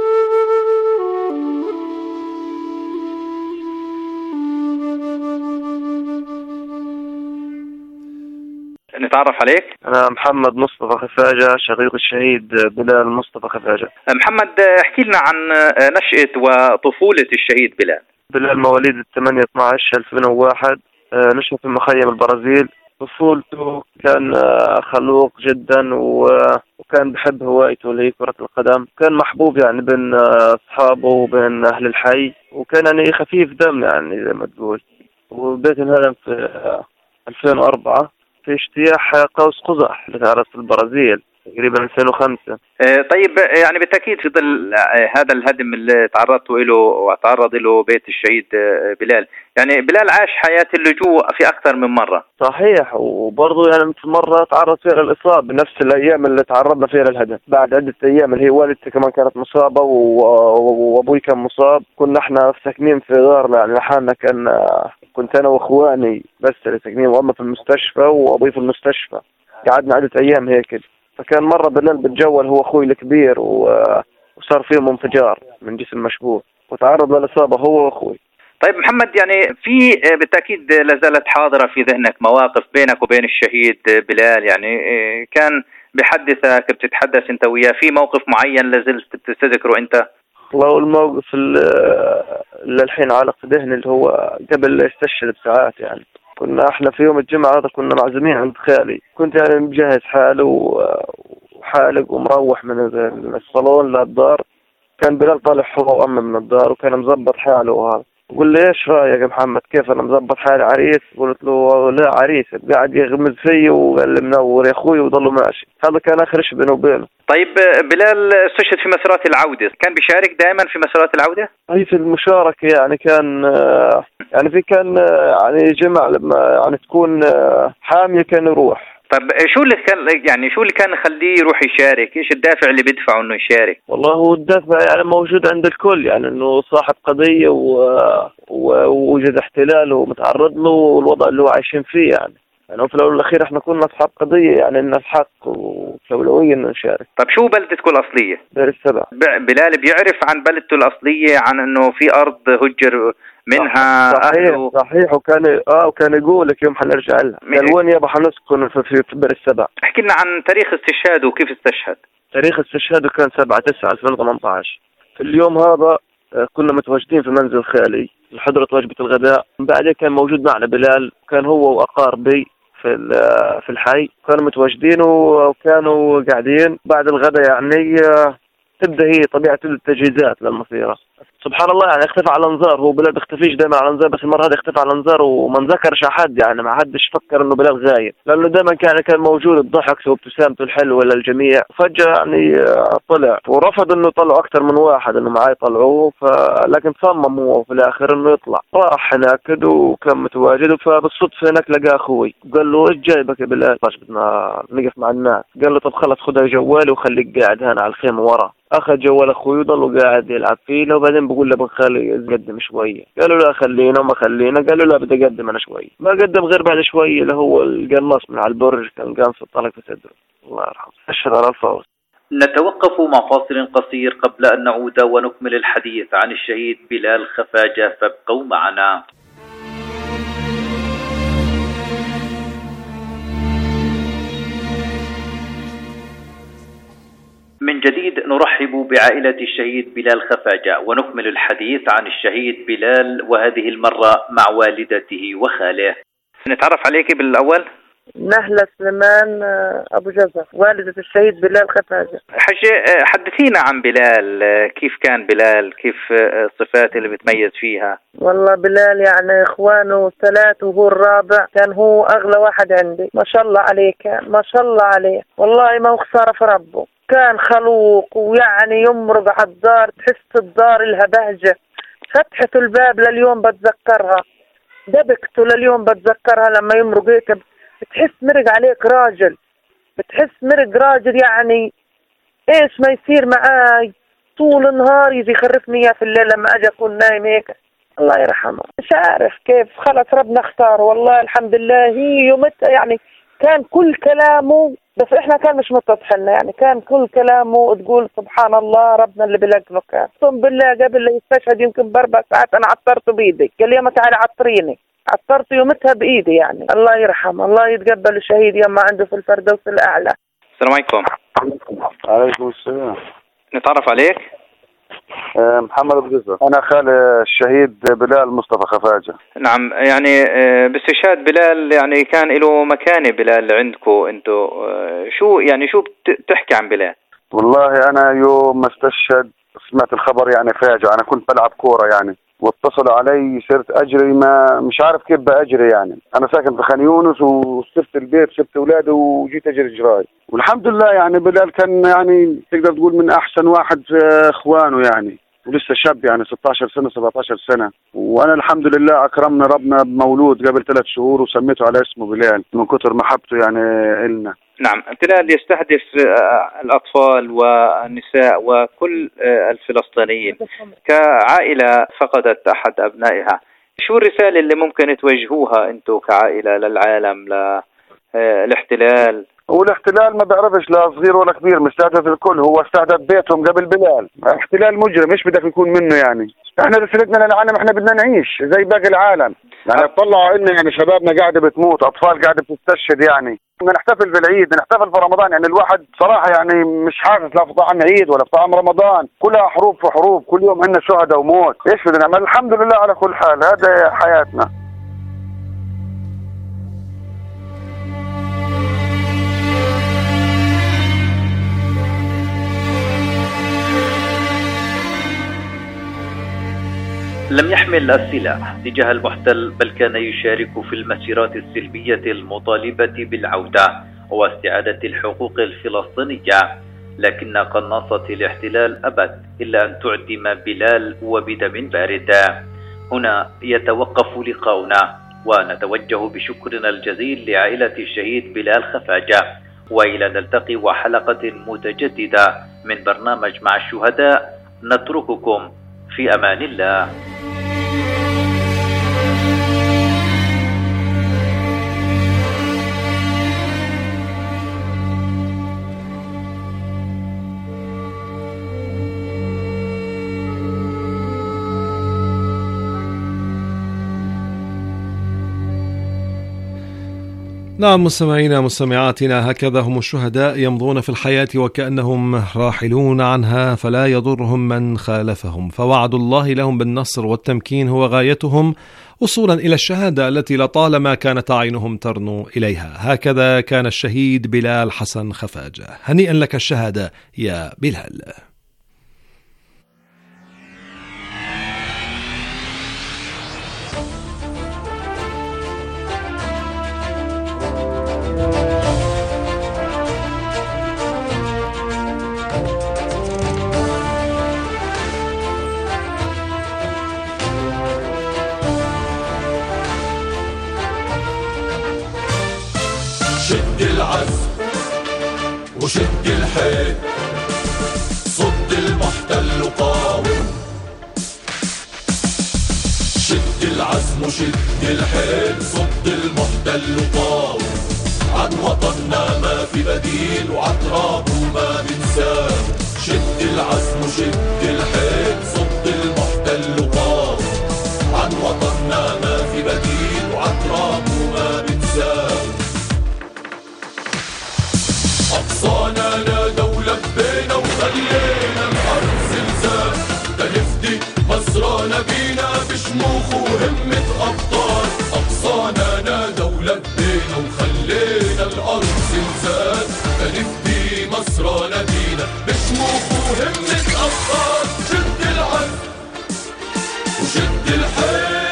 نتعرف عليك. أنا محمد مصطفى خفاجة، شقيق الشهيد بلال مصطفى خفاجة. محمد، احكي لنا عن نشأة وطفولة الشهيد بلال. بلال مواليد ثمانية اثناشر ألفين وواحد، نشأ في مخيم البرازيل. طفولته كان خلوق جدا وكان بحب هوايته اللي هي كرة القدم، كان محبوب يعني بين أصحابه وبين أهل الحي، وكان يعني خفيف دم يعني زي ما تقول. وبدأت انهدم في ألفين وأربعة في اجتياح قوس قزح اللي تعرف في البرازيل تقريبا ألفين وخمسة. اه طيب، يعني بالتأكيد في ظل هذا الهدم اللي تعرضت له وتعرض له بيت الشهيد بلال، يعني بلال عاش حياة اللجوء في أكثر من مرة. صحيح، وبرضه يعني في مرة تعرض فيها للإصابة بنفس الأيام اللي تعرضنا فيها للهدم، بعد عدة أيام اللي هي والدتي كمان كانت مصابة وأبوي كان مصاب. كنا احنا ساكنين في غارنا يعني لحالنا، كان كنت أنا وإخواني بس اللي ساكنين، وأمي في المستشفى وأبوي في المستشفى. قعدنا عدة أيام هيك، فكان مرة بالليل بتجول هو أخوي الكبير وصار فيهم انفجار من جسم مشبوه وتعرض للإصابة هو وأخوي. طيب محمد، يعني في بالتأكيد لازالت حاضرة في ذهنك مواقف بينك وبين الشهيد بلال، يعني كان بحدثك بتتحدث انت وياه في موقف معين لازلت بتستذكره انت؟ والله الموقف اللي الحين علق ذهني اللي هو قبل لا يستشهد بساعات يعني. كنا احنا في يوم الجمعة هذا كنا معزومين عند خالي، كنت يعني مجهز حالي وحالق ومروح من الصالون للدار. كان بلال طالع هو وأمه من الدار وكان مزبط حاله وهذا. قل لي ايش رايك يا محمد كيف انا مزبط حالي عريس؟ قلت له لا عريس، قاعد يغمز فيي وقال لي منور يا اخوي وضله ماشي. هذا كان اخر شيء بينه وبينه. طيب بلال استشهد في مسيرات العودة، كان بيشارك دائما في مسيرات العودة؟ اي في المشاركة يعني كان يعني في كان يعني جمع لما يعني تكون حامية كان يروح. طب شو اللي كان يعني شو اللي كان يخليه يروح يشارك؟ ايش الدافع اللي بيدفعه انه يشارك؟ والله هو الدافع يعني موجود عند الكل، يعني انه صاحب قضية ووجد احتلال ومتعرض له والوضع اللي هو عايشين فيه يعني. يعني في الأول والأخير احنا كنا أصحاب قضية، يعني إن الحق وأولوية إنه نشارك. طب شو بلدتكم الأصلية؟ دير السبع. بلال بيعرف عن بلدته الأصلية، عن إنه في أرض هجر منها صحيح أهله؟ صحيح وكان آه وكان يقول لك يوم حنرجع لها. قال وين يابا حنسكن في في, في بئر السبع. احكي لنا عن تاريخ استشهاده وكيف استشهد. تاريخ استشهاده كان سبعة تسعة ألفين وثمانية عشر. في اليوم هذا كنا متواجدين في منزل خالي لحضرة وجبة الغداء. بعدين كان موجود معنا بلال، كان هو وأقاربي في في الحي، كانوا متواجدين وكانوا قاعدين بعد الغداء يعني تبدأ هي طبيعة التجهيزات للمسيرة. سبحان الله يعني اختفى على الانظار، هو بلال بيختفيش دائما على الانظار، بس المرة هذه اختفى على الانظار وما نذكرش احد، يعني ما حدش فكر انه بلال غايب، لانه دائما كان كان موجود الضحك وابتسامته الحلوة للجميع. فجأة يعني طلع ورفض انه يطلعوا اكثر من واحد انه معاه يطلعوه، لكن صمم هو في الاخر انه يطلع. راح هناك وكان متواجد، فبالصدفة هناك لقى اخوي قال له ايش جايبك يا بلال؟ باش بدنا نقف مع الناس. قال له طب خلص خذها جوالي وخليك قاعد هنا على الخيمة ورا. اخذ جوال اخوي وضل قاعد يلعب فيه، وبعدين بقول له بخلي يقدم شويه. قالوا لا خلينا وما خلينا، قالوا لا بدي اقدم انا شويه. ما قدم غير بعد شويه اللي هو القناص من على البرج كان قام في الطلق في صدره. الله يرحمه. اشهد على الفوز. نتوقف مع فاصل قصير قبل ان نعود ونكمل الحديث عن الشهيد بلال خفاجة، فابقوا معنا. من جديد نرحب بعائلة الشهيد بلال خفاجة ونكمل الحديث عن الشهيد بلال، وهذه المرة مع والدته وخاله. نتعرف عليك بالأول؟ نهلة سليمان أبو جزر، والدة الشهيد بلال خفاجة. حاجة حدثينا عن بلال، كيف كان بلال؟ كيف الصفات اللي بتميز فيها؟ والله بلال يعني إخوانه ثلاث وهو الرابع، كان هو أغلى واحد عندي، ما شاء الله عليه، كان ما شاء الله عليه، والله ما هو خسارة في ربه. كان خلوق ويعني يمرق على الدار، تحس الدار لها بهجة. فتحة الباب لليوم بتذكرها، دبكته لليوم بتذكرها لما يمرق هيك، بتحس مرق عليك راجل، بتحس مرق راجل يعني ايش ما يصير معاي طول النهار يجي يخرفني اياه في الليل لما اجي اكون نايم هيك. الله يرحمه. مش عارف كيف، خلص ربنا اختاره والله الحمد لله. هي يومتها يعني كان كل كلامه، بس احنا كان مش متضح لنا، يعني كان كل كلامه تقول سبحان الله ربنا اللي بلقنه. كان اقسم بالله قبل لا يستشهد يمكن باربع ساعات انا عطرته بايدي، قال لي يا ما تعالي عطريني، عطرته يومتها بايدي يعني. الله يرحمه، الله يتقبل الشهيد يما عنده في الفردوس الاعلى. السلام عليكم. عليكم السلام. نتعرف عليك؟ محمد أبو جزر، أنا خال الشهيد بلال مصطفى خفاجة. نعم، يعني باستشهاد بلال يعني كان له مكانة بلال عندكم أنتوا، شو يعني شو بتحكي عن بلال؟ والله أنا يوم ما استشهد سمعت الخبر يعني فاجأة. أنا كنت بلعب كورة يعني واتصلوا علي، صرت أجري، ما مش عارف كيف بأجري يعني. أنا ساكن في خان يونس وسبت البيت سبت أولادي وجيت أجري جراي، والحمد لله يعني بلال كان يعني تقدر تقول من أحسن واحد في إخوانه يعني، ولسه شاب يعني ستة عشر سنة سبعة عشر سنة. وأنا الحمد لله أكرمنا ربنا بمولود قبل ثلاث شهور وسميته على اسمه بلال من كتر محبته يعني إلنا. نعم، بلال يستهدف الأطفال والنساء وكل الفلسطينيين كعائلة فقدت أحد أبنائها. شو الرسالة اللي ممكن توجهوها أنتم كعائلة للعالم، للاحتلال؟ والاحتلال ما بيعرفش لا صغير ولا كبير، مستهدف الكل. هو استهدف بيتهم قبل بلال. احتلال مجرم، ايش بدك يكون منه يعني؟ احنا رسالتنا للعالم احنا بدنا نعيش زي باقي العالم. يعني اطلعوا ان يعني شبابنا قاعده بتموت، اطفال قاعده بتستشهد. يعني بدنا نحتفل بالعيد، نحتفل في رمضان. يعني الواحد صراحه يعني مش حاسس لا في طعم عيد ولا في طعم رمضان، كلها حروب في حروب، كل يوم عندنا شهداء وموت. ايش بدنا نعمل؟ الحمد لله على كل حال، هذا حياتنا. لم يحمل السلاح تجاه المحتل، بل كان يشارك في المسيرات السلمية المطالبة بالعودة واستعادة الحقوق الفلسطينية، لكن قناصة الاحتلال أبت إلا أن تعدم بلال وبدم بارد. هنا يتوقف لقاؤنا، ونتوجه بشكرنا الجزيل لعائلة الشهيد بلال خفاجة، وإلى نلتقي وحلقة متجددة من برنامج مع الشهداء. نترككم في أمان الله. نعم مستمعينا مستمعاتنا، هكذا هم الشهداء يمضون في الحياة وكأنهم راحلون عنها، فلا يضرهم من خالفهم، فوعد الله لهم بالنصر والتمكين هو غايتهم، وصولا إلى الشهادة التي لطالما كانت أعينهم ترنو إليها. هكذا كان الشهيد بلال حسن خفاجة. هنيئا لك الشهادة يا بلال. شد العزم وشد الحيل، صد المحتل قاوم. شد العزم وشد الحيل، صد المحتل قاوم. عن وطننا ما في بديل، وعن ترابه ما بنساه. شد العزم وشد الحيل، صد المحتل قاوم. عن وطننا ما في بديل، وعن ترابه ما بنساه. أقصانا نادوا لبينا وخلينا الأرض زلزال، تنفدي مصرنا بينا بشموخ وهمة أبطال. أقصانا نادوا لبينا وخلينا الأرض زلزال، تنفدي مصرنا بينا بشموخ وهمة أبطال. شد العزم وشد الحيل.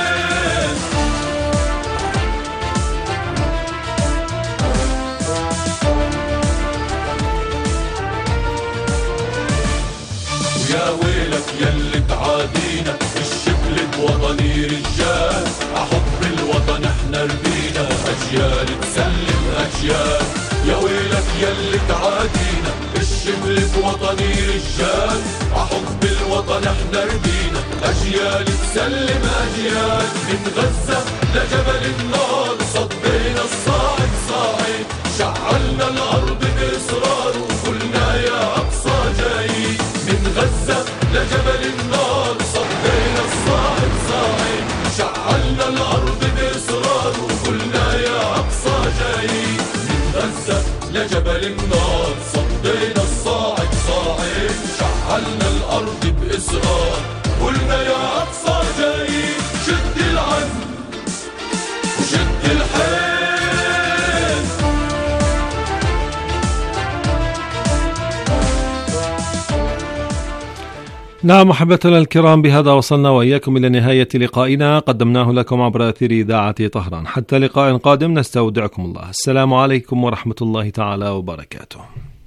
يا ويلك يلي تعادينا، الشبل بوطني رجال. عحب الوطن احنا ربينا، أجيال تسلم أجيال. يا ويلك يلي تعادينا، الشبل بوطني رجال. عحب الوطن احنا ربينا، أجيال تسلم أجيال. من غزة لجبل النار صدينا الصاعد صاعد، شعلنا الأرض بإصرار وقلنا يا أقصى جاي. من غزة لجبل النار صدينا الصاعد صاعد، شعلنا الأرض بإصرار وقلنا يا أقصى جاي. من غزة لجبل النار صدينا الصاعد صاعد، شعلنا الأرض بإصرار قلنا يا أقصى جاي. شد العزم وشد الحيل. نعم محبتنا الكرام، بهذا وصلنا وإياكم إلى نهاية لقائنا قدمناه لكم عبر أثير إذاعة طهران. حتى لقاء قادم نستودعكم الله. السلام عليكم ورحمة الله تعالى وبركاته.